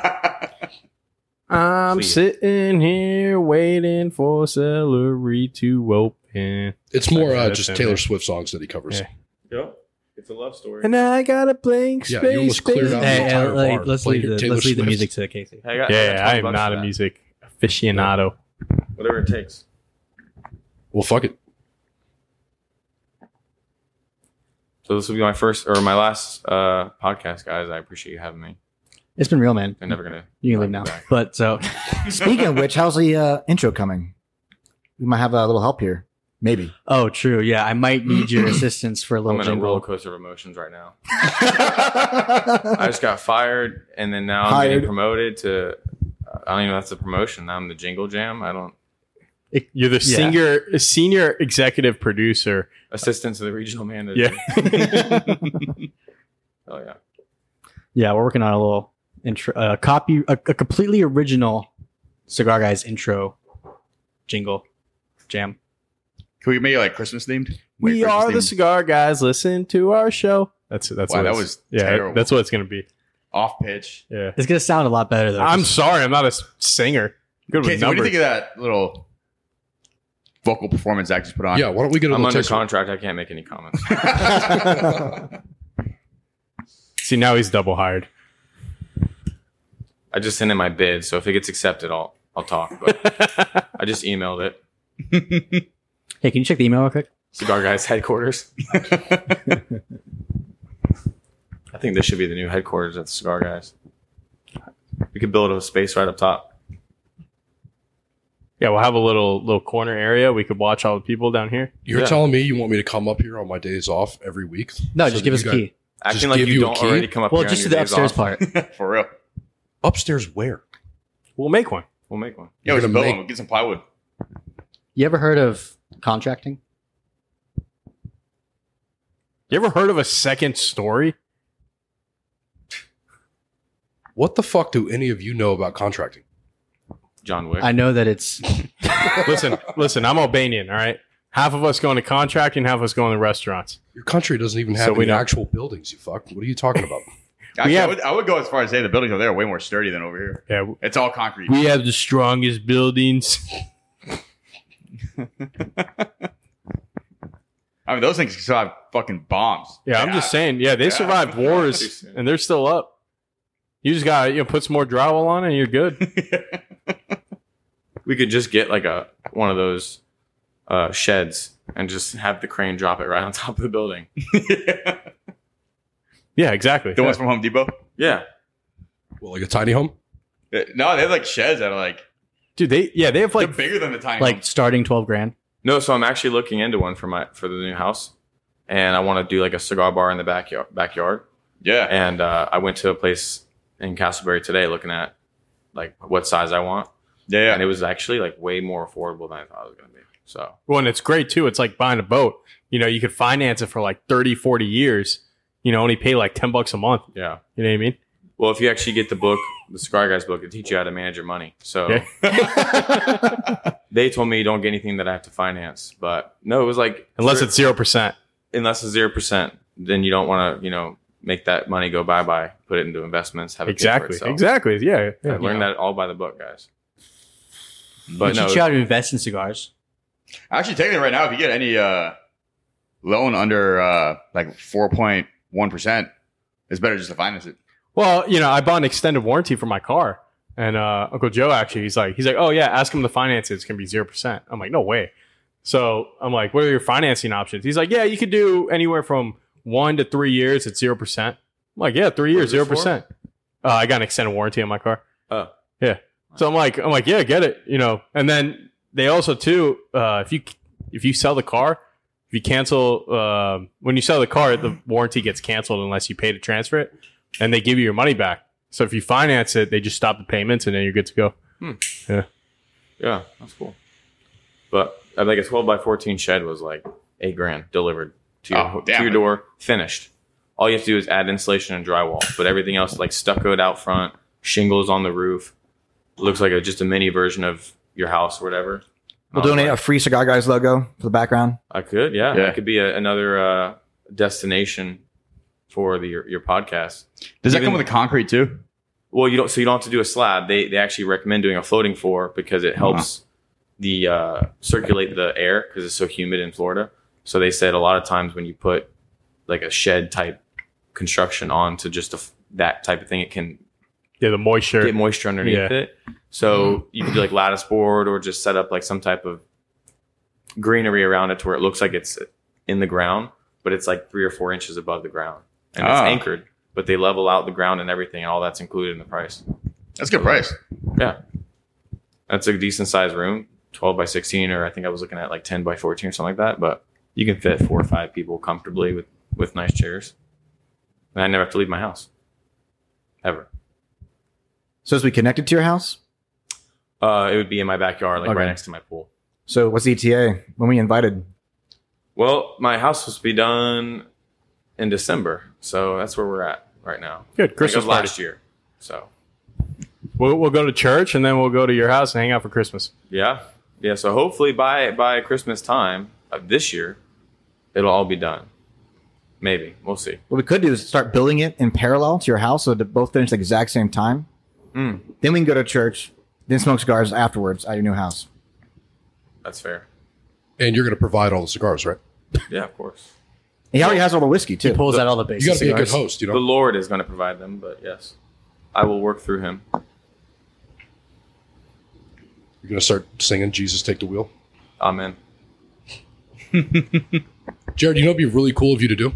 Speaker 5: I'm
Speaker 1: Please.
Speaker 5: sitting here waiting for celery to open.
Speaker 3: It's more
Speaker 5: Okay, that's
Speaker 3: just
Speaker 5: him,
Speaker 3: Taylor
Speaker 5: yeah.
Speaker 3: Swift songs that he covers.
Speaker 5: Yeah.
Speaker 1: Yep. It's a love story.
Speaker 5: And I got a blank
Speaker 3: Yeah,
Speaker 5: space.
Speaker 3: you almost cleared out
Speaker 5: baby.
Speaker 3: the entire bar
Speaker 2: let's
Speaker 3: playing
Speaker 2: leave the
Speaker 3: Taylor
Speaker 2: let's leave the
Speaker 3: Swift.
Speaker 2: music to Casey.
Speaker 1: Hey, I got
Speaker 5: Yeah, I am
Speaker 1: $20
Speaker 5: not
Speaker 1: for
Speaker 5: a
Speaker 1: that.
Speaker 5: music aficionado.
Speaker 1: Whatever it takes.
Speaker 3: Well, fuck it.
Speaker 1: So this will be my last podcast, guys. I appreciate you having me.
Speaker 2: It's been real, man.
Speaker 1: I'm never gonna.
Speaker 2: You can leave
Speaker 1: invite
Speaker 2: now.
Speaker 1: you back.
Speaker 2: But so
Speaker 6: Speaking of which, how's the intro coming? We might have a little help here. Maybe.
Speaker 2: oh, true. Yeah, I might need your assistance for a
Speaker 1: I'm
Speaker 2: little
Speaker 1: in a roller
Speaker 2: jingle.
Speaker 1: coaster of emotions right now. I just got fired, and then now I'm
Speaker 6: Hired.
Speaker 1: getting promoted to. I don't even know if that's a promotion. Now I'm the Jingle Jam. I don't.
Speaker 5: You're the senior executive producer.
Speaker 1: Assistant to the regional manager.
Speaker 5: Yeah.
Speaker 1: Oh yeah.
Speaker 2: Yeah, we're working on a little intro, a completely original Cigar Guys intro jingle jam.
Speaker 4: Can we make it like Christmas themed?
Speaker 5: We
Speaker 4: Like
Speaker 5: are the
Speaker 4: Christmas
Speaker 5: cigar guys. Listen to our show. That's
Speaker 4: Wow,
Speaker 5: what
Speaker 4: that
Speaker 5: it's-
Speaker 4: was
Speaker 5: yeah.
Speaker 4: terrible.
Speaker 5: That's what it's gonna be.
Speaker 4: themed. Off pitch.
Speaker 5: Yeah.
Speaker 2: It's gonna sound a lot better though.
Speaker 5: I'm sorry, I'm not a singer. Good with
Speaker 4: Casey, what do you
Speaker 5: numbers.
Speaker 4: think of that little vocal performance Zach just put on?
Speaker 3: Yeah, why don't we get a
Speaker 1: I'm
Speaker 3: little
Speaker 1: under
Speaker 3: taste of it?
Speaker 1: contract. I can't make any comments.
Speaker 5: See, now he's double hired.
Speaker 1: I just sent in my bid, so if it gets accepted, I'll talk. But I just emailed it.
Speaker 2: Hey, can you check the email real quick?
Speaker 1: Cigar Guys headquarters. I think this should be the new headquarters at the Cigar Guys. We could build a space right up top.
Speaker 5: Yeah, we'll have a little corner area. We could watch all the people down here.
Speaker 3: You're
Speaker 1: Yeah.
Speaker 3: telling me you want me to come up here on my days off every week?
Speaker 2: No,
Speaker 3: So
Speaker 2: just
Speaker 3: that
Speaker 2: give us
Speaker 3: you
Speaker 2: a
Speaker 3: guys-
Speaker 2: key.
Speaker 1: Acting
Speaker 3: Just
Speaker 1: like
Speaker 3: give
Speaker 1: you
Speaker 3: you a
Speaker 1: don't
Speaker 3: key?
Speaker 1: already come up
Speaker 2: Well,
Speaker 1: here
Speaker 2: just to
Speaker 1: on
Speaker 2: the
Speaker 1: your days
Speaker 2: upstairs
Speaker 1: off.
Speaker 2: part.
Speaker 4: For real.
Speaker 3: Upstairs where?
Speaker 5: We'll make one.
Speaker 1: We'll make one.
Speaker 4: Yeah,
Speaker 3: You're
Speaker 4: we should
Speaker 3: gonna
Speaker 4: build
Speaker 3: make-
Speaker 4: one. We'll get some plywood.
Speaker 2: You ever heard of contracting?
Speaker 5: You ever heard of a second story?
Speaker 3: What the fuck do any of you know about contracting?
Speaker 1: John Wick.
Speaker 2: I know that it's
Speaker 5: Listen, I'm Albanian, all right? Half of us going to contracting, half of us going to restaurants.
Speaker 3: Your country doesn't even
Speaker 5: So
Speaker 3: have
Speaker 5: we
Speaker 3: any
Speaker 5: know.
Speaker 3: actual buildings, you fuck. What are you talking about?
Speaker 4: Actually,
Speaker 5: have-
Speaker 4: I would go as far as say the buildings over there are way more sturdy than over here.
Speaker 5: Yeah,
Speaker 4: It's all concrete.
Speaker 5: we have the strongest buildings.
Speaker 4: I mean, those things can survive fucking bombs.
Speaker 5: Yeah, I'm just saying. Yeah, they survived wars and they're still up. You just got to put some more drywall on it and you're good.
Speaker 1: We could just get like one of those sheds and just have the crane drop it right on top of the building.
Speaker 5: Yeah, exactly.
Speaker 4: The ones from Home Depot?
Speaker 1: Yeah.
Speaker 3: Well, like a tiny home.
Speaker 4: No, they have like sheds that are like
Speaker 5: Dude, they have
Speaker 4: they're
Speaker 5: like
Speaker 4: bigger than the tiny
Speaker 2: Like
Speaker 4: home.
Speaker 2: starting 12 grand.
Speaker 1: No, so I'm actually looking into one for the new house, and I want to do like a cigar bar in the backyard.
Speaker 4: Yeah.
Speaker 1: And I went to a place in Castleberry today looking at like what size I want,
Speaker 4: Yeah.
Speaker 1: and it was actually like way more affordable than I thought it was going to be. So
Speaker 5: well, and it's great too. It's like buying a boat. You could finance it for like 30, 40 years. Only pay like $10 a month.
Speaker 1: yeah.
Speaker 5: You know what I mean?
Speaker 1: Well, if you actually get the book, the Cigar Guys book, it teaches you how to manage your money. So they told me you don't get anything that I have to finance, but no, it was like
Speaker 5: Unless it's 0%.
Speaker 1: unless it's 0%, then you don't want to make that money go bye, put it into investments, have it pay for
Speaker 5: Exactly.
Speaker 1: itself.
Speaker 5: Exactly. Yeah.
Speaker 1: I learned that all by the book, guys.
Speaker 2: But
Speaker 1: But
Speaker 2: teach you
Speaker 1: no,
Speaker 2: how to invest in cigars.
Speaker 4: Actually, technically, right now, if you get any loan under like 4.1%, it's better just to finance it.
Speaker 5: Well, I bought an extended warranty for my car, and Uncle Joe actually, he's like, oh yeah, ask him to finance it. It's gonna be 0%. I'm like, no way. So I'm like, what are your financing options? He's like, yeah, you could do anywhere from 1 to 3 years at 0%. I'm like, yeah, 3 years,
Speaker 1: What is it
Speaker 5: 0%. I got an extended warranty on my car.
Speaker 1: Oh.
Speaker 5: Yeah. So I'm like, yeah, get it. And then they also too, if you sell the car, if you cancel when you sell the car, the warranty gets canceled unless you pay to transfer it, and they give you your money back. So if you finance it, they just stop the payments and then you're good to go.
Speaker 1: yeah, that's cool. But I think a 12 by 14 shed was like $8,000 delivered to your door, finished. All you have to do is add insulation and drywall, but everything else like stuccoed out front, shingles on the roof. Looks like just a mini version of your house or whatever.
Speaker 6: We'll donate a free Cigar Guys logo for the background.
Speaker 1: I could, yeah.
Speaker 4: Yeah.
Speaker 1: That could be another destination for your podcast.
Speaker 4: Does that
Speaker 1: Even-
Speaker 4: come with a concrete too?
Speaker 1: Well, you don't have to do a slab. They actually recommend doing a floating floor because it helps the circulate the air because it's so humid in Florida. So they said a lot of times when you put like a shed type construction onto just that type of thing, it can
Speaker 5: Yeah, the moisture.
Speaker 1: get moisture underneath
Speaker 5: Yeah.
Speaker 1: it. So you can do like lattice board or just set up like some type of greenery around it to where it looks like it's in the ground, but it's like 3 or 4 inches above the ground and it's anchored, but they level out the ground and everything. And all that's included in the price.
Speaker 4: That's a good price.
Speaker 1: Yeah. That's a decent sized room, 12 by 16, or I think I was looking at like 10 by 14 or something like that, but you can fit 4 or 5 people comfortably with nice chairs. And I never have to leave my house. Ever.
Speaker 6: So as we connected to your house?
Speaker 1: It would be in my backyard, like
Speaker 6: Okay.
Speaker 1: right next to my pool.
Speaker 6: So what's ETA? When we invited?
Speaker 1: Well, my house was to be done in December, so that's where we're at right now.
Speaker 5: Good. Christmas
Speaker 1: Christmas
Speaker 5: party.
Speaker 1: last year. So
Speaker 5: We'll go to church and then we'll go to your house and hang out for Christmas.
Speaker 1: yeah. So hopefully by Christmas time of this year, it'll all be done. Maybe we'll see.
Speaker 6: What we could do is start building it in parallel to your house so to both finish at the exact same time. Then we can go to church, then smoke cigars afterwards at your new house.
Speaker 1: That's fair.
Speaker 3: And you're going to provide all the cigars, right?
Speaker 1: Yeah, of course.
Speaker 6: He already has all the whiskey, too.
Speaker 2: He pulls out all the
Speaker 3: You
Speaker 2: basic
Speaker 3: got to be a good
Speaker 2: cigars.
Speaker 3: host, you
Speaker 1: The
Speaker 3: know?
Speaker 1: Lord is going to provide them, but yes, I will work through him.
Speaker 3: You're going to start singing Jesus Take the Wheel.
Speaker 1: Amen.
Speaker 3: Jared, you know what would be really cool of you to do?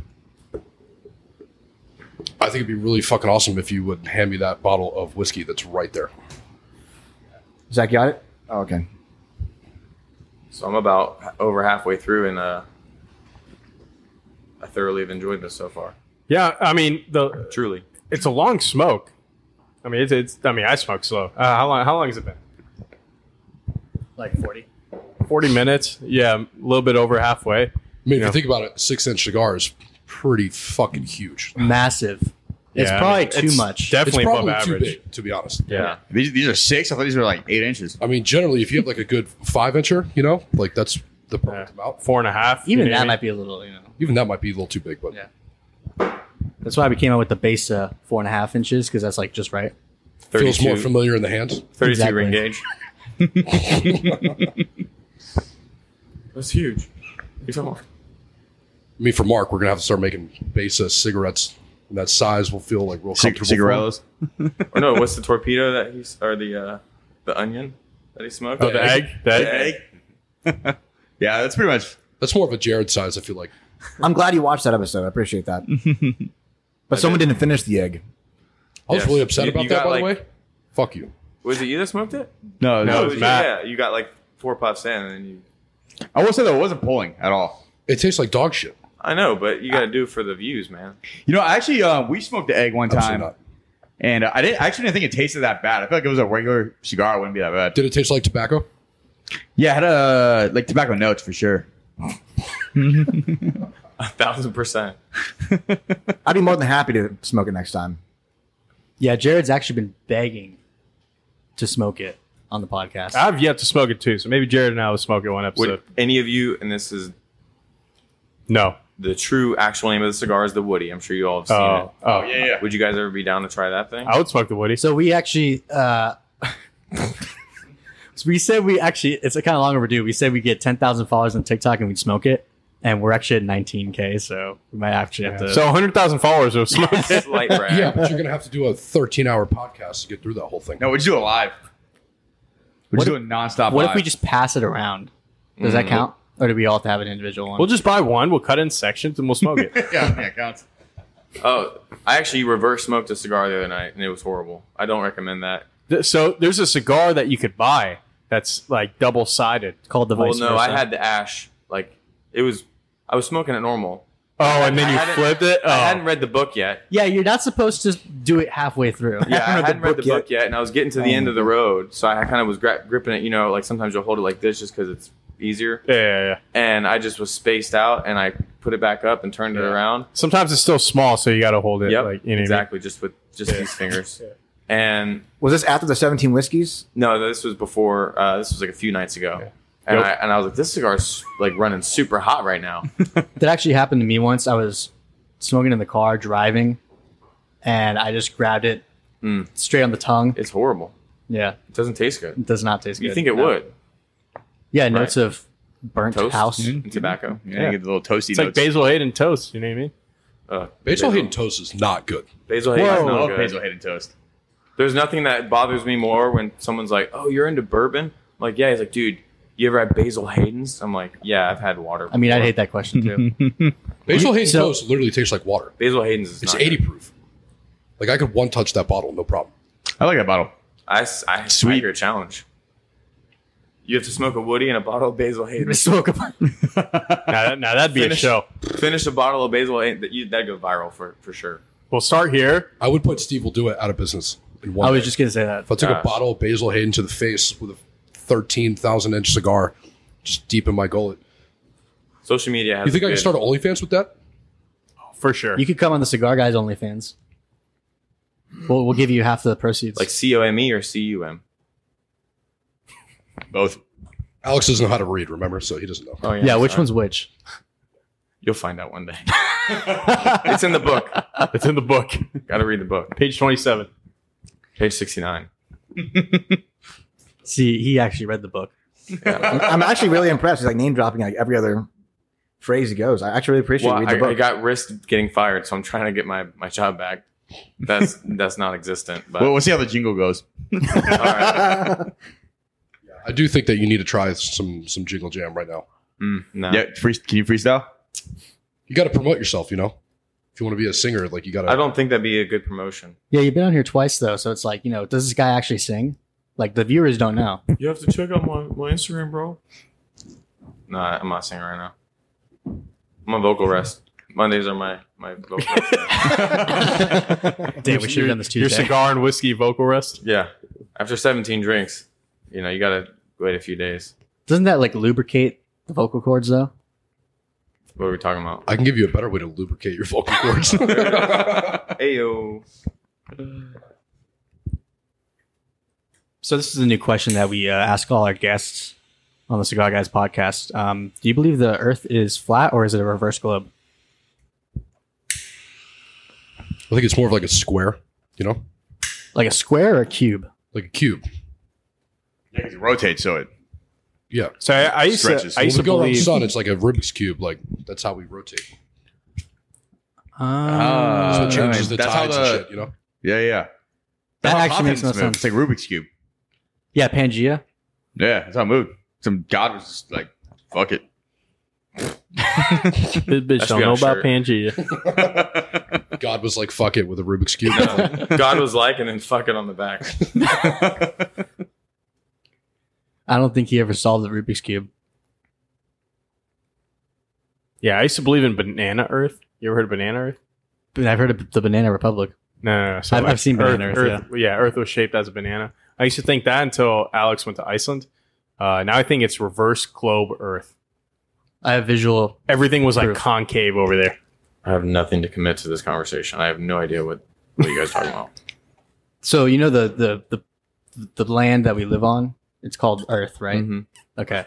Speaker 3: I think it'd be really fucking awesome if you would hand me that bottle of whiskey that's right there.
Speaker 6: Zach, got it? Oh, okay.
Speaker 1: So I'm about over halfway through, and I thoroughly have enjoyed this so far.
Speaker 5: Yeah, I mean
Speaker 1: Truly.
Speaker 5: it's a long smoke. I mean I smoke slow. How long has it been?
Speaker 2: Like 40.
Speaker 5: 40 minutes. Yeah, a little bit over halfway.
Speaker 3: I mean, if
Speaker 5: Yeah.
Speaker 3: you think about it, 6-inch cigar is pretty fucking huge.
Speaker 2: Massive. It's
Speaker 5: Yeah, I
Speaker 2: probably
Speaker 5: mean,
Speaker 2: too
Speaker 5: it's
Speaker 2: much.
Speaker 5: Definitely
Speaker 3: It's
Speaker 5: above
Speaker 3: probably too
Speaker 5: average.
Speaker 3: big, to be honest.
Speaker 5: Yeah.
Speaker 4: These are 6. I thought these were like 8 inches.
Speaker 3: I mean, generally, if you have like a good 5-incher, you know, like that's the perfect amount.
Speaker 5: 4.5.
Speaker 2: Even
Speaker 5: you know what I
Speaker 2: that
Speaker 5: mean?
Speaker 2: might be a little,
Speaker 3: Even that might be a little too big, but
Speaker 2: Yeah. That's why we came out with the base 4.5 inches because that's like just right.
Speaker 3: feels more
Speaker 1: 32
Speaker 3: familiar in the hand.
Speaker 1: 32
Speaker 2: Exactly.
Speaker 1: ring gauge. That's huge. You're talking about-
Speaker 3: I mean, for Mark, we're gonna have to start making base cigarettes and that size will feel like real comfortable. for him.
Speaker 4: Cigarellos.
Speaker 1: Or no, what's the torpedo that he's or the onion that he smoked?
Speaker 5: Oh, the egg. The egg.
Speaker 4: Yeah, that's pretty much.
Speaker 3: That's more of a Jared size, I feel like.
Speaker 6: I'm glad you watched that episode. I appreciate that. But someone didn't finish the egg.
Speaker 3: I was
Speaker 1: Yes.
Speaker 3: really upset
Speaker 1: You
Speaker 3: about that,
Speaker 1: got,
Speaker 3: by the
Speaker 1: like-
Speaker 3: way. Fuck you.
Speaker 1: Was it you that smoked it?
Speaker 4: No,
Speaker 5: No,
Speaker 4: no.
Speaker 5: it was Matt.
Speaker 1: Yeah, you got like 4 puffs in, and then you.
Speaker 4: I will say though, it wasn't pulling at all.
Speaker 3: It tastes like dog shit.
Speaker 1: I know, but you got to do it for the views, man.
Speaker 4: You know, actually, we smoked the egg one
Speaker 3: Absolutely
Speaker 4: time,
Speaker 3: not.
Speaker 4: and I didn't think it tasted that bad. I feel like it was a regular cigar. It wouldn't be that bad.
Speaker 3: Did it taste like tobacco?
Speaker 4: Yeah, it had a like tobacco notes for sure.
Speaker 1: 1,000%.
Speaker 6: I'd be more than happy to smoke it next time.
Speaker 2: Yeah, Jared's actually been begging to smoke it on the podcast.
Speaker 5: I've yet to smoke it too, so maybe Jared and I will smoke it one episode.
Speaker 1: Would any of you, and this is
Speaker 5: No.
Speaker 1: the true actual name of the cigar is the Woody. I'm sure you all have seen
Speaker 5: Oh,
Speaker 1: it.
Speaker 5: oh,
Speaker 4: yeah.
Speaker 1: Would you guys ever be down to try that thing?
Speaker 5: I would smoke the Woody.
Speaker 2: So we actually, so we said we actually, it's kind of long overdue. We said we get 10,000 followers on TikTok and we'd smoke it. And we're actually at 19K, so we might actually have to.
Speaker 5: So 100,000 followers will smoke it.
Speaker 1: Slight brag.
Speaker 3: Yeah, but you're going to have to do a 13-hour podcast to get through that whole thing.
Speaker 4: No, we'd just do it live. We'd just do it nonstop.
Speaker 2: what
Speaker 4: live.
Speaker 2: if we just pass it around? Does that count? Or do we all have to have an individual one?
Speaker 5: We'll just buy one, we'll cut it in sections, and we'll smoke it.
Speaker 4: yeah, it counts.
Speaker 1: Oh, I actually reverse smoked a cigar the other night, and it was horrible. I don't recommend that.
Speaker 5: So there's a cigar that you could buy that's like double-sided.
Speaker 2: It's called the
Speaker 1: Well,
Speaker 2: vice
Speaker 1: no,
Speaker 2: versa.
Speaker 1: I had the ash. Like, it was. I was smoking it normal.
Speaker 5: Oh, and then
Speaker 1: I
Speaker 5: you
Speaker 1: hadn't-
Speaker 5: flipped it? Oh.
Speaker 1: I hadn't read the book yet.
Speaker 2: Yeah, you're not supposed to do it halfway through.
Speaker 1: Yeah, I hadn't read the
Speaker 6: book
Speaker 1: book yet, and I was getting to the end of the road, so I kind of was gripping it. You know, like sometimes you'll hold it like this just because it's easier.
Speaker 5: Yeah.
Speaker 1: And I just was spaced out, and I put it back up and turned it around.
Speaker 5: Sometimes it's still small, so you got to hold it.
Speaker 1: Yep,
Speaker 5: like, you know
Speaker 1: exactly, just with these fingers. And
Speaker 6: Was this after the 17 whiskeys?
Speaker 1: no, this was before. This was like a few nights ago. And
Speaker 5: Yep.
Speaker 1: I was like, this cigar's like running super hot right now.
Speaker 2: That actually happened to me once. I was smoking in the car, driving, and I just grabbed it straight on the tongue.
Speaker 1: It's horrible.
Speaker 2: Yeah,
Speaker 1: It doesn't taste good.
Speaker 2: it does not taste good.
Speaker 1: You think it
Speaker 2: No.
Speaker 1: would?
Speaker 2: Yeah, notes of burnt
Speaker 1: Toast
Speaker 2: house.
Speaker 1: and tobacco.
Speaker 4: Yeah, you get the little toasty
Speaker 5: It's like
Speaker 4: notes.
Speaker 5: Basil Hayden toast, you know what I mean?
Speaker 3: Basil Hayden toast is not good.
Speaker 1: Basil Hayden's
Speaker 4: I
Speaker 1: not
Speaker 4: love
Speaker 1: good.
Speaker 4: Basil Hayden toast.
Speaker 1: There's nothing that bothers me more when someone's like, "Oh, you're into bourbon?" I'm like, yeah. He's like, "Dude, you ever had Basil Hayden's?" I'm like, "Yeah, I've had water."
Speaker 2: I mean, I'd
Speaker 1: before."
Speaker 2: hate that question too.
Speaker 3: Basil Hayden
Speaker 2: So-
Speaker 3: toast literally tastes like water.
Speaker 1: Basil Hayden's is
Speaker 3: It's
Speaker 1: not
Speaker 3: 80
Speaker 1: good.
Speaker 3: proof. Like, I could one-touch that bottle, no problem.
Speaker 4: I like that bottle.
Speaker 1: I
Speaker 4: Sweet.
Speaker 1: hear a challenge. You have to smoke a Woody and a bottle of Basil Hayden.
Speaker 2: Smoke a-
Speaker 5: Now that'd be
Speaker 1: Finish.
Speaker 5: a show.
Speaker 1: Finish a bottle of Basil Hayden. That'd go viral for sure.
Speaker 5: We'll start here.
Speaker 3: I would put Steve Will Do It out of business in one
Speaker 2: I was
Speaker 3: day.
Speaker 2: just gonna say that.
Speaker 3: If I took a
Speaker 1: Gosh.
Speaker 3: bottle of Basil Hayden to the face with a 13,000-inch cigar just deep in my gullet.
Speaker 1: Social media has.
Speaker 3: You think
Speaker 1: a
Speaker 3: I
Speaker 1: good,
Speaker 3: can start an OnlyFans with that?
Speaker 5: For sure.
Speaker 2: You could come on the Cigar Guys OnlyFans. We'll give you half the proceeds.
Speaker 1: like COME or CUM?
Speaker 4: Both.
Speaker 3: Alex doesn't know how to read, remember? So he doesn't know.
Speaker 1: Oh
Speaker 2: yeah, which
Speaker 1: sorry.
Speaker 2: one's which?
Speaker 1: You'll find out one day. It's in the book.
Speaker 5: It's in the book.
Speaker 1: Got to read the book.
Speaker 5: Page 27.
Speaker 1: Page 69.
Speaker 2: See, he actually read the book.
Speaker 6: I'm actually really impressed. He's like name dropping like every other phrase he goes. I actually really appreciate
Speaker 1: Well,
Speaker 6: reading the
Speaker 1: I
Speaker 6: book.
Speaker 1: got risked getting fired, so I'm trying to get my job back. That's not existent. But
Speaker 4: Well, we'll see how the jingle goes.
Speaker 1: all right.
Speaker 3: I do think that you need to try some Jiggle Jam right now.
Speaker 1: No.
Speaker 4: Yeah, can you freestyle?
Speaker 3: You got to promote yourself, you know? If you want to be a singer, like you got to.
Speaker 1: I don't think that'd be a good promotion.
Speaker 2: Yeah, you've been on here twice though, so it's like, does this guy actually sing? Like the viewers don't know.
Speaker 1: You have to check out my Instagram, bro. No, I'm not singing right now. I'm on vocal rest. Mondays are my vocal rest.
Speaker 2: Damn, we should have done this
Speaker 5: Your
Speaker 2: Tuesday.
Speaker 5: cigar and whiskey vocal rest.
Speaker 1: Yeah. After 17 drinks, you got to wait a few days.
Speaker 2: Doesn't that like lubricate the vocal cords though?
Speaker 1: What are we talking about?
Speaker 3: I can give you a better way to lubricate your vocal cords.
Speaker 1: Ayo.
Speaker 2: So this is a new question that we ask all our guests on the Cigar Guys podcast. Do you believe the Earth is flat or is it a reverse globe?
Speaker 3: I think it's more of like a square, you know?
Speaker 2: Like a square or a cube?
Speaker 3: Like a cube.
Speaker 4: Yeah, 'cause it rotates, so it.
Speaker 3: Yeah.
Speaker 5: So I used
Speaker 4: Stretches.
Speaker 5: to
Speaker 3: When we go around the
Speaker 5: believe.
Speaker 3: sun, it's like a Rubik's Cube. Like, that's how we rotate. So it changes the
Speaker 4: that's how
Speaker 3: tides and shit, you know?
Speaker 4: Yeah.
Speaker 2: That
Speaker 4: That's how
Speaker 2: actually makes no
Speaker 4: continents move.
Speaker 2: sense.
Speaker 4: It's like Rubik's Cube.
Speaker 2: Yeah, Pangea.
Speaker 4: Yeah, that's how it moved. Some god was just like, fuck it.
Speaker 5: This bitch
Speaker 1: That should
Speaker 5: don't
Speaker 1: be on
Speaker 5: know
Speaker 1: a
Speaker 5: about
Speaker 1: shirt.
Speaker 5: Pangea.
Speaker 3: God was like, fuck it with a Rubik's Cube.
Speaker 1: God was like, and then fuck it on the back.
Speaker 2: I don't think he ever solved the Rubik's Cube.
Speaker 5: Yeah, I used to believe in Banana Earth. You ever heard of Banana Earth?
Speaker 2: But I've heard of the Banana Republic.
Speaker 5: No. So
Speaker 2: I've seen Banana Earth,
Speaker 5: yeah, Earth was shaped as a banana. I used to think that until Alex went to Iceland. Now I think it's reverse globe Earth.
Speaker 2: I have visual.
Speaker 5: Everything was like
Speaker 2: Proof.
Speaker 5: concave over there.
Speaker 1: I have nothing to commit to this conversation. I have no idea what you guys are talking about.
Speaker 2: So you know the land that we live on. It's called Earth, right?
Speaker 1: Mhm.
Speaker 2: Okay.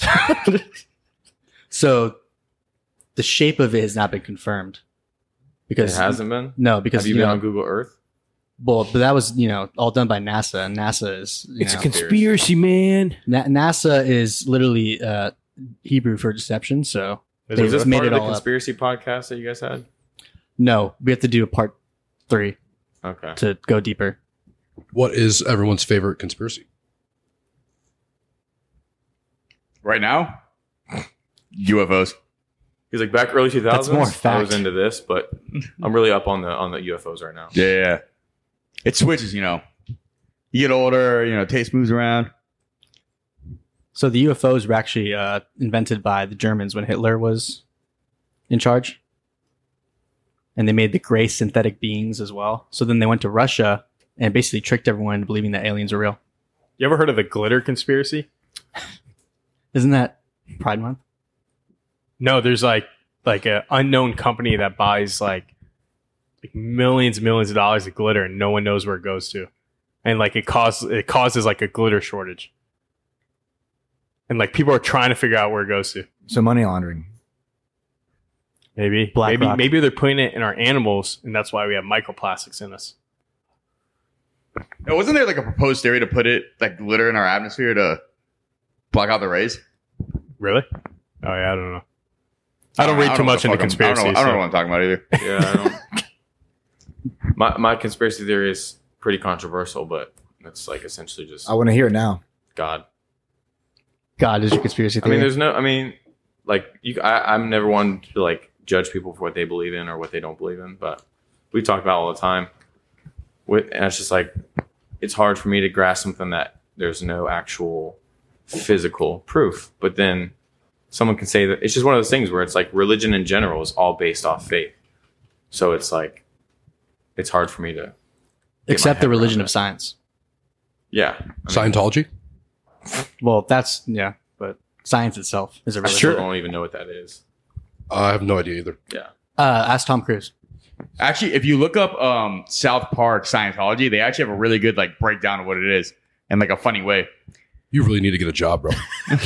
Speaker 2: So the shape of it has not been confirmed
Speaker 1: It
Speaker 2: because
Speaker 1: hasn't been.
Speaker 2: no, because
Speaker 1: Have you
Speaker 2: you
Speaker 1: been
Speaker 2: know,
Speaker 1: on Google Earth?
Speaker 2: well, but that was all done by NASA, and NASA is
Speaker 5: It's a
Speaker 2: know,
Speaker 5: conspiracy, man.
Speaker 2: NASA is literally Hebrew for deception. So
Speaker 5: Is
Speaker 2: They
Speaker 5: it
Speaker 1: Is this
Speaker 2: just made
Speaker 1: part
Speaker 2: it
Speaker 1: of the
Speaker 2: all up.
Speaker 1: conspiracy podcast that you guys had?
Speaker 2: no, we have to do a part 3
Speaker 1: Okay.
Speaker 2: to go deeper.
Speaker 3: What is everyone's favorite conspiracy?
Speaker 4: Right now, UFOs.
Speaker 1: He's like back early 2000s.
Speaker 2: That's more
Speaker 1: I was
Speaker 2: fact.
Speaker 1: into this, but I'm really up on the UFOs right now.
Speaker 4: Yeah. It switches, you know. You get older, you know, taste moves around.
Speaker 2: So the UFOs were actually invented by the Germans when Hitler was in charge. And they made the gray synthetic beings as well. So then they went to Russia and basically tricked everyone into believing that aliens are real.
Speaker 5: You ever heard of the glitter conspiracy?
Speaker 2: Isn't that Pride Month?
Speaker 5: No, there's like an unknown company that buys like millions of dollars of glitter and no one knows where it goes to. And like it causes like a glitter shortage. And like people are trying to figure out where it goes to.
Speaker 6: So money laundering.
Speaker 2: BlackRock.
Speaker 5: Maybe they're putting it in our animals and that's why we have microplastics in us.
Speaker 4: Now, wasn't there like a proposed theory to put it like glitter in our atmosphere to block out the rays?
Speaker 5: Really? Oh yeah, I don't know. I don't read too much into conspiracies.
Speaker 4: I don't know what I'm talking about either.
Speaker 1: Yeah, I don't. My conspiracy theory is pretty controversial, but it's like essentially just
Speaker 6: I want to hear it now.
Speaker 1: God.
Speaker 2: God is your conspiracy
Speaker 1: I
Speaker 2: theory.
Speaker 1: mean, there's no. I mean, like I'm never one to like judge people for what they believe in or what they don't believe in, but we talk about it all the time. And it's just like it's hard for me to grasp something that there's no actual physical proof. But then someone can say that it's just one of those things where it's like religion in general is all based off faith. So it's like it's hard for me to
Speaker 2: Except
Speaker 1: my
Speaker 2: the
Speaker 1: head
Speaker 2: religion
Speaker 1: around
Speaker 2: of science.
Speaker 1: yeah. I mean,
Speaker 3: Scientology?
Speaker 2: Well, that's, yeah, but science itself is a
Speaker 1: I
Speaker 2: religion.
Speaker 1: still don't even know what that is.
Speaker 3: I have no idea either.
Speaker 1: Yeah.
Speaker 2: Ask Tom Cruise.
Speaker 4: Actually, if you look up South Park Scientology, they actually have a really good like breakdown of what it is in like a funny way.
Speaker 3: You really need to get a job, bro.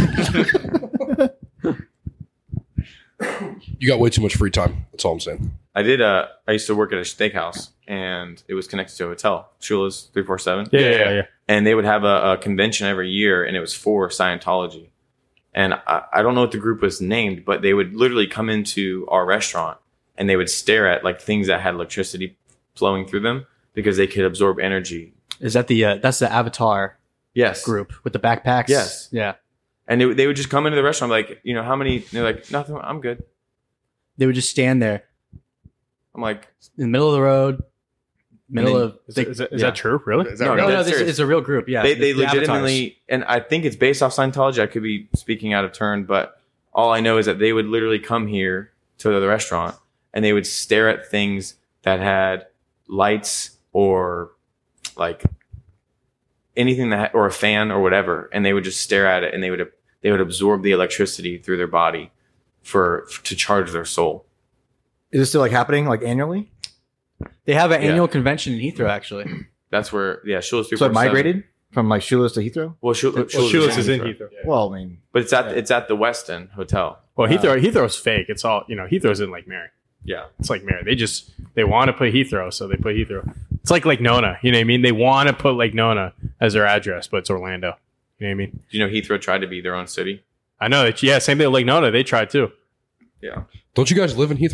Speaker 3: You got way too much free time. That's all I'm saying.
Speaker 1: I did. I used to work at a steakhouse, and it was connected to a hotel, Shula's 347.
Speaker 5: Yeah.
Speaker 1: And they would have a convention every year, and it was for Scientology. And I don't know what the group was named, but they would literally come into our restaurant, and they would stare at like things that had electricity flowing through them because they could absorb energy.
Speaker 2: Is that that's the Avatar
Speaker 1: Yes.
Speaker 2: group with the backpacks?
Speaker 1: Yes.
Speaker 2: Yeah.
Speaker 1: And they would just come into the restaurant like, you know, how many? And they're like, nothing. I'm good.
Speaker 2: They would just stand there
Speaker 1: I'm like,
Speaker 2: in the middle of the road, middle of.
Speaker 5: Is
Speaker 2: yeah.
Speaker 5: that true? Really?
Speaker 4: Is that
Speaker 1: No,
Speaker 4: real?
Speaker 2: No,
Speaker 1: that's
Speaker 2: this
Speaker 1: serious.
Speaker 2: is a real group. Yeah,
Speaker 1: they
Speaker 2: the
Speaker 1: legitimately, and I think it's based off Scientology. I could be speaking out of turn, but all I know is that they would literally come here to the restaurant and they would stare at things that had lights or like anything that or a fan or whatever, and they would just stare at it and they would absorb the electricity through their body to charge their soul.
Speaker 6: Is this still like happening like annually?
Speaker 2: They have an
Speaker 1: Yeah.
Speaker 2: annual convention in Heathrow, actually.
Speaker 1: That's where Shula's 347.
Speaker 6: So it migrated from like Shula's to Heathrow?
Speaker 1: Well, Shula's
Speaker 5: Shoeless is in Heathrow.
Speaker 6: Well, I mean,
Speaker 1: but it's at the Westin Hotel.
Speaker 5: Well, Heathrow's fake. It's all, Heathrow's in Lake Mary.
Speaker 1: Yeah.
Speaker 5: It's like Mary. They want to put Heathrow, so they put Heathrow. It's like Lake Nona. You know what I mean? They want to put Lake Nona as their address, but it's Orlando. You know what I mean?
Speaker 1: Do you know Heathrow tried to be their own city?
Speaker 5: I know. Yeah, same thing with Lake Nona. They tried too.
Speaker 1: Yeah.
Speaker 3: Don't you guys live in Heathrow?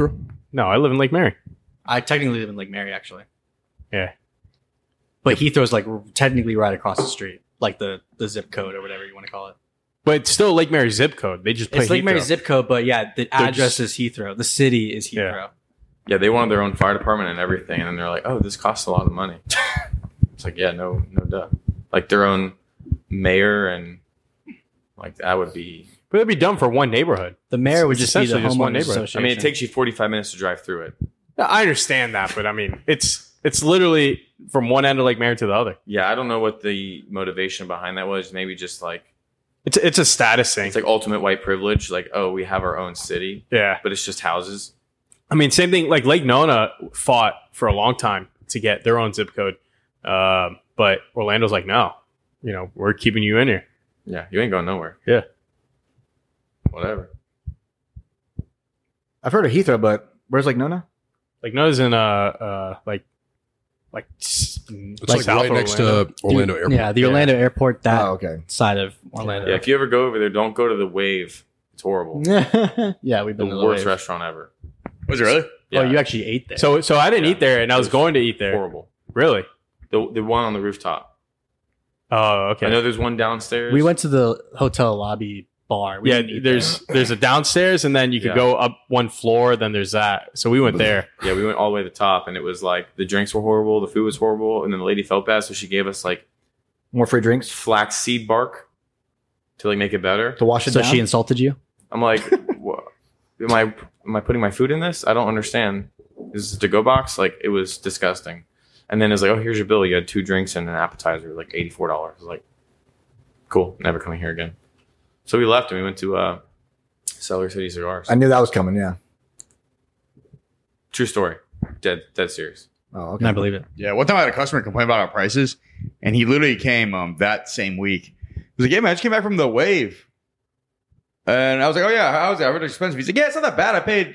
Speaker 5: No, I live in Lake Mary.
Speaker 2: I technically live in Lake Mary, actually.
Speaker 5: Yeah.
Speaker 2: But Heathrow's like technically right across the street, like the zip code or whatever you want to call it.
Speaker 5: But it's still Lake Mary zip code. They just put
Speaker 2: It's Lake Mary
Speaker 5: Heathrow.
Speaker 2: zip code, but yeah, the address
Speaker 5: just-
Speaker 2: is Heathrow. The city is Heathrow.
Speaker 1: Yeah, they wanted their own fire department and everything, and then they're like, "Oh, this costs a lot of money." It's like, yeah, no, duh. Like their own mayor and like that would be.
Speaker 5: But it'd be dumb for one neighborhood.
Speaker 2: The mayor would
Speaker 5: It's
Speaker 2: just be the
Speaker 5: essentially just one
Speaker 2: homeowners
Speaker 5: neighborhood.
Speaker 2: association.
Speaker 1: I mean, it takes you 45 minutes to drive through it.
Speaker 5: I understand that, but I mean, it's literally from one end of Lake Mary to the other.
Speaker 1: Yeah, I don't know what the motivation behind that was. Maybe just like
Speaker 5: It's a status thing.
Speaker 1: it's like ultimate white privilege. Like, oh, we have our own city,
Speaker 5: Yeah.
Speaker 1: but it's just houses.
Speaker 5: I mean, same thing. Like Lake Nona fought for a long time to get their own zip code, but Orlando's like, no, we're keeping you in here.
Speaker 1: Yeah, you ain't going nowhere.
Speaker 5: Yeah.
Speaker 1: Whatever.
Speaker 6: I've heard of Heathrow, but where's Lake Nona?
Speaker 5: Like Nona's in like
Speaker 3: It's like
Speaker 5: south
Speaker 3: right
Speaker 5: of
Speaker 3: next
Speaker 5: Orlando.
Speaker 3: to Orlando Airport.
Speaker 2: Yeah, the Orlando airport, that
Speaker 6: Oh, okay.
Speaker 2: side of Orlando.
Speaker 1: Yeah, if you ever go over there, don't go to the Wave. It's horrible.
Speaker 2: Yeah, we've
Speaker 1: The
Speaker 2: been to the
Speaker 1: worst
Speaker 2: Wave.
Speaker 1: restaurant ever.
Speaker 4: Was it really?
Speaker 1: Yeah,
Speaker 2: Oh, you actually ate there.
Speaker 5: So I didn't
Speaker 1: Yeah.
Speaker 5: eat there, and I was
Speaker 1: It was
Speaker 5: going to eat there.
Speaker 1: horrible.
Speaker 5: Really?
Speaker 1: The one on the rooftop.
Speaker 5: Oh, okay.
Speaker 1: I know there's one downstairs.
Speaker 2: we went to the hotel lobby bar. We
Speaker 5: Yeah,
Speaker 2: didn't eat
Speaker 5: there's a downstairs, and then you could
Speaker 1: Yeah.
Speaker 5: go up one floor. Then there's that. So we went there.
Speaker 1: Yeah, we went all the way to the top, and it was like the drinks were horrible, the food was horrible, and then the lady felt bad, so she gave us like
Speaker 6: More free drinks
Speaker 1: flax seed bark to like make it better.
Speaker 6: to wash it
Speaker 2: So
Speaker 6: down.
Speaker 2: she insulted you?
Speaker 1: I'm like, am I putting my food in this? I don't understand. Is this a to-go box? Like, it was disgusting. And then it's like, oh, here's your bill. You had 2 drinks and an appetizer, like $84. I was like, cool, never coming here again. So we left and we went to Celery City Cigars.
Speaker 6: I knew that was coming. Yeah.
Speaker 1: True story. Dead serious.
Speaker 6: Oh,
Speaker 2: Can I
Speaker 6: okay.
Speaker 2: believe it?
Speaker 4: Yeah, one time I had a customer complain about our prices, and he literally came that same week. He was like, "Yeah, man, I just came back from the Wave," and I was like, "Oh yeah, how's that? I heard it's expensive." He's like, "Yeah, it's not that bad. I paid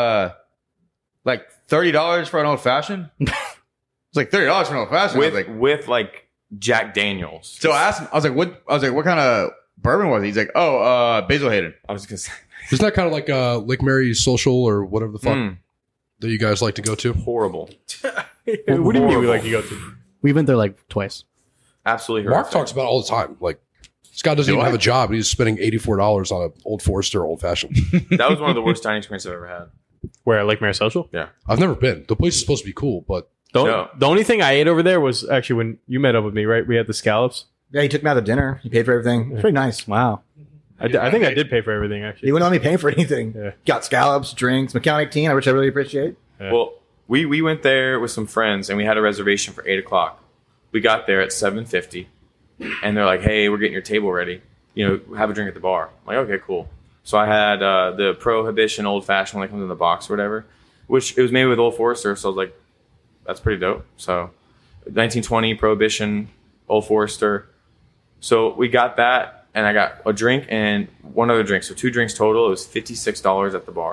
Speaker 4: like $30 for an old fashioned." It's like $30 for an old fashioned.
Speaker 1: With like Jack Daniels.
Speaker 4: So I asked him. I was like, "What kind of bourbon was it?" He's like, "Oh, Basil Hayden."
Speaker 1: I was gonna say
Speaker 3: Isn't that kind of like Lake Mary Social or whatever the fuck that you guys like to go to?
Speaker 1: horrible.
Speaker 5: What do you mean we like to go to?
Speaker 2: We went there like twice.
Speaker 1: Absolutely
Speaker 3: Mark
Speaker 1: horrific.
Speaker 3: talks about it all the time. Like, this guy doesn't
Speaker 4: Do
Speaker 3: even
Speaker 4: I?
Speaker 3: have a job. And he's spending $84 on an Old Forester Old Fashioned.
Speaker 1: That was one of the worst dining experiences I've ever had.
Speaker 5: Where Lake Mary Social?
Speaker 3: I've never been. The place is supposed to be cool, but
Speaker 1: No.
Speaker 5: The only thing I ate over there was actually when you met up with me, right? We had the scallops.
Speaker 6: Yeah, he took me out to dinner. He paid for everything. It's pretty nice.
Speaker 2: Wow.
Speaker 5: I think I did pay for everything
Speaker 6: He
Speaker 5: actually.
Speaker 6: wouldn't let me pay for anything.
Speaker 5: Yeah.
Speaker 6: Got scallops, drinks, McCown 18, which I really appreciate.
Speaker 5: Yeah.
Speaker 1: Well, we went there with some friends and we had a reservation for 8 o'clock. We got there at 7:50, and they're like, "Hey, we're getting your table ready. Have a drink at the bar." I'm like, "Okay, cool." So I had the Prohibition Old Fashioned, like comes in the box or whatever, which it was made with Old Forester. So I was like, "That's pretty dope." So 1920 Prohibition Old Forester. So we got that, and I got a drink and one other drink. So 2 drinks total. It was $56 at the bar.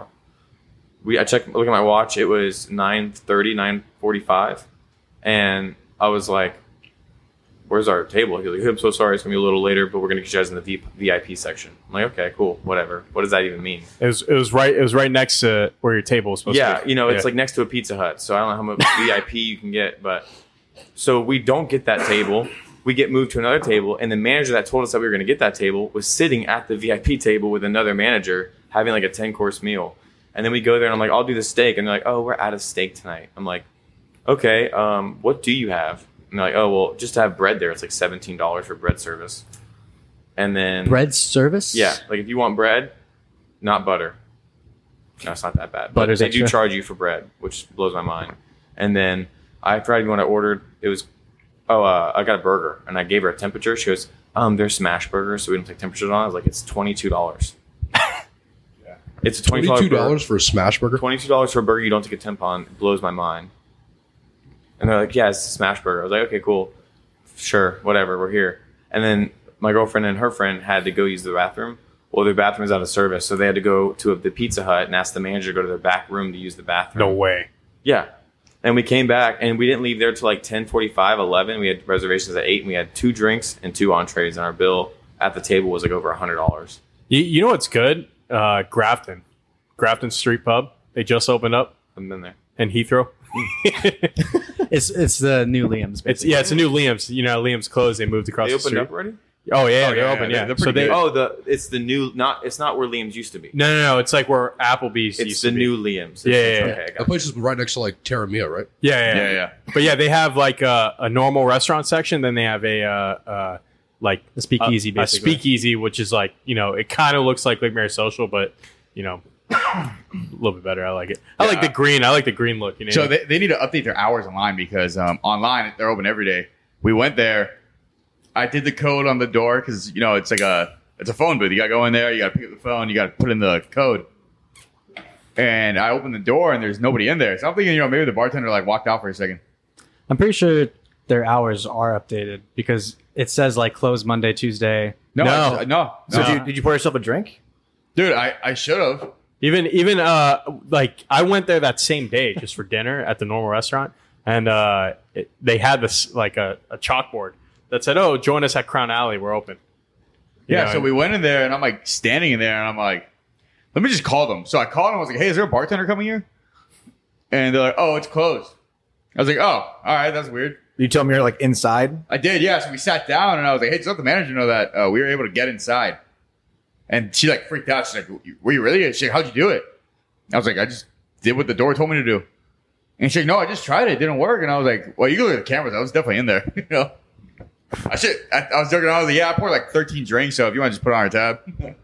Speaker 1: I checked, look at my watch. It was 9:30, 9:45, and I was like, "Where's our table?" He was like, "I'm so sorry, it's gonna be a little later, but we're gonna get you guys in the VIP section." I'm like, "Okay, cool, whatever." What does that even mean?
Speaker 5: It was right next to where your table was supposed
Speaker 1: Yeah,
Speaker 5: to be.
Speaker 1: it's like next to a Pizza Hut, so I don't know how much VIP you can get, but so we don't get that table. We get moved to another table, and the manager that told us that we were gonna get that table was sitting at the VIP table with another manager having like a 10-course meal. And then we go there, and I'm like, "I'll do the steak," and they're like, "Oh, we're out of steak tonight." I'm like, "Okay, what do you have?" And they're like, "Oh, well, just to have bread there, it's like $17 for bread service." And then
Speaker 2: Bread service?
Speaker 1: yeah, like if you want bread, not butter. No, it's not that bad. But
Speaker 2: Butter's
Speaker 1: they do
Speaker 2: extra.
Speaker 1: charge you for bread, which blows my mind. And then I tried when I ordered, it was, I got a burger, and I gave her a temperature. She goes, "They're smash burgers, so we don't take temperatures on." I was like, "It's $22." It's a
Speaker 3: $22 for a smash burger?
Speaker 1: $22 for a burger you don't take a temp on. It blows my mind. And they're like, "Yeah, it's a smash burger." I was like, "Okay, cool. Sure, whatever, we're here." And then my girlfriend and her friend had to go use the bathroom. Well, their bathroom is out of service, so they had to go to the Pizza Hut and ask the manager to go to their back room to use the bathroom.
Speaker 5: No way.
Speaker 1: Yeah. And we came back, and we didn't leave there till like 10:45, 11. We had reservations at 8, and we had 2 drinks and 2 entrees, and our bill at the table was like over $100.
Speaker 5: You know what's good? Grafton Street Pub. They just opened up.
Speaker 1: I've been there.
Speaker 5: And Heathrow.
Speaker 2: It's the new Liam's. Basically.
Speaker 5: It's a new Liam's. You know, Liam's closed. They moved across
Speaker 1: They
Speaker 5: the
Speaker 1: opened
Speaker 5: street.
Speaker 1: up already?
Speaker 5: Oh yeah,
Speaker 4: Oh,
Speaker 5: they're
Speaker 4: yeah,
Speaker 5: open.
Speaker 4: yeah,
Speaker 5: Yeah,
Speaker 4: they're
Speaker 5: so
Speaker 4: pretty
Speaker 5: they.
Speaker 4: good.
Speaker 1: It's the new. It's not where Liam's used to be.
Speaker 5: No. It's like where Applebee's.
Speaker 1: It's
Speaker 5: used
Speaker 1: the
Speaker 5: to be.
Speaker 1: new Liam's.
Speaker 5: Yeah, yeah, yeah.
Speaker 1: Okay, I
Speaker 3: That
Speaker 1: got
Speaker 3: place is right next to like Terra Mia, right?
Speaker 5: Yeah. But yeah, they have like a normal restaurant section. Then they have a like
Speaker 2: The speakeasy,
Speaker 5: a
Speaker 2: basically.
Speaker 5: speakeasy, which is like, you know, it kind of looks like Lake Mary Social, but you know, a little bit better. I like it. I like the green. I like the green look. You know?
Speaker 4: So they need to update their hours online because online they're open every day. We went there. I did the code on the door because, you know, it's like it's a phone booth. You got to go in there. You got to pick up the phone. You got to put in the code. And I opened the door and there's nobody in there. So I'm thinking, you know, maybe the bartender like walked out for a second.
Speaker 2: I'm pretty sure their hours are updated because it says like close Monday, Tuesday.
Speaker 4: No.
Speaker 6: So did you pour yourself a drink?
Speaker 4: Dude, I should have.
Speaker 5: Even like I went there that same day just for dinner at the normal restaurant, and they had this like a chalkboard that said, "Oh, join us at Crown Alley. We're open."
Speaker 4: Yeah,
Speaker 5: know,
Speaker 4: so we went in there and I'm like standing in there and I'm like, let me just call them. So I called them. I was like, hey, is there a bartender coming here? And they're like, oh, it's closed. I was like, oh, all right, that's weird.
Speaker 6: You told me you're like inside.
Speaker 4: I did, yeah. So we sat down and I was like, hey, just let the manager know that we were able to get inside. And she like freaked out. She's like, were you really? She's like, how'd you do it? I was like, I just did what the door told me to do. And she's like, no, I just tried it. It didn't work. And I was like, well, you can look at the cameras. I was definitely in there. You know, I was joking. I was like, yeah, I poured like 13 drinks. So if you want to just put it on our tab.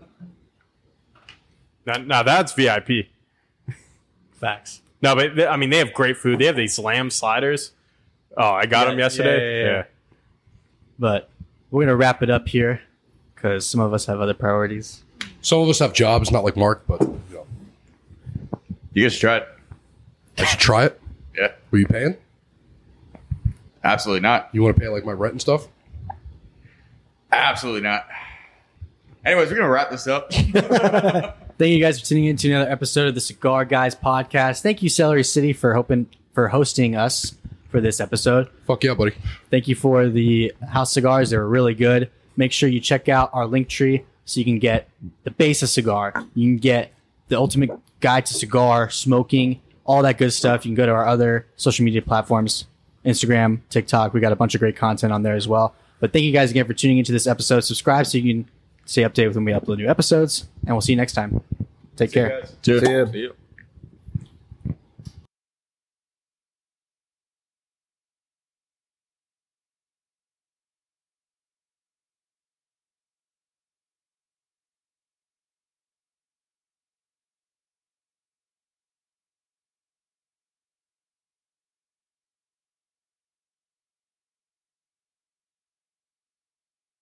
Speaker 5: Now that's VIP.
Speaker 2: Facts.
Speaker 5: No, but I mean, they have great food. They have these lamb sliders. Oh, I got them yesterday.
Speaker 2: yeah. But we're gonna wrap it up here because some of us have other priorities.
Speaker 3: Some of us have jobs, not like Mark, but you know,
Speaker 4: You guys should try it.
Speaker 3: I should try it.
Speaker 4: Yeah,
Speaker 3: Were you paying?
Speaker 4: absolutely not.
Speaker 3: You want to pay like my rent and stuff?
Speaker 4: Absolutely not. Anyways, we're going to wrap this up.
Speaker 2: Thank you guys for tuning in to another episode of the Cigar Guys podcast. Thank you, Celery City, for hosting us for this episode.
Speaker 3: Fuck yeah, buddy.
Speaker 2: Thank you for the house cigars. They were really good. Make sure you check out our link tree so you can get the base of cigar. You can get the ultimate guide to cigar, smoking, all that good stuff. You can go to our other social media platforms, Instagram, TikTok. We got a bunch of great content on there as well. But thank you guys again for tuning into this episode. Subscribe so you can stay updated when we upload new episodes. And we'll see you next time. Take care.
Speaker 6: See ya.
Speaker 1: See you.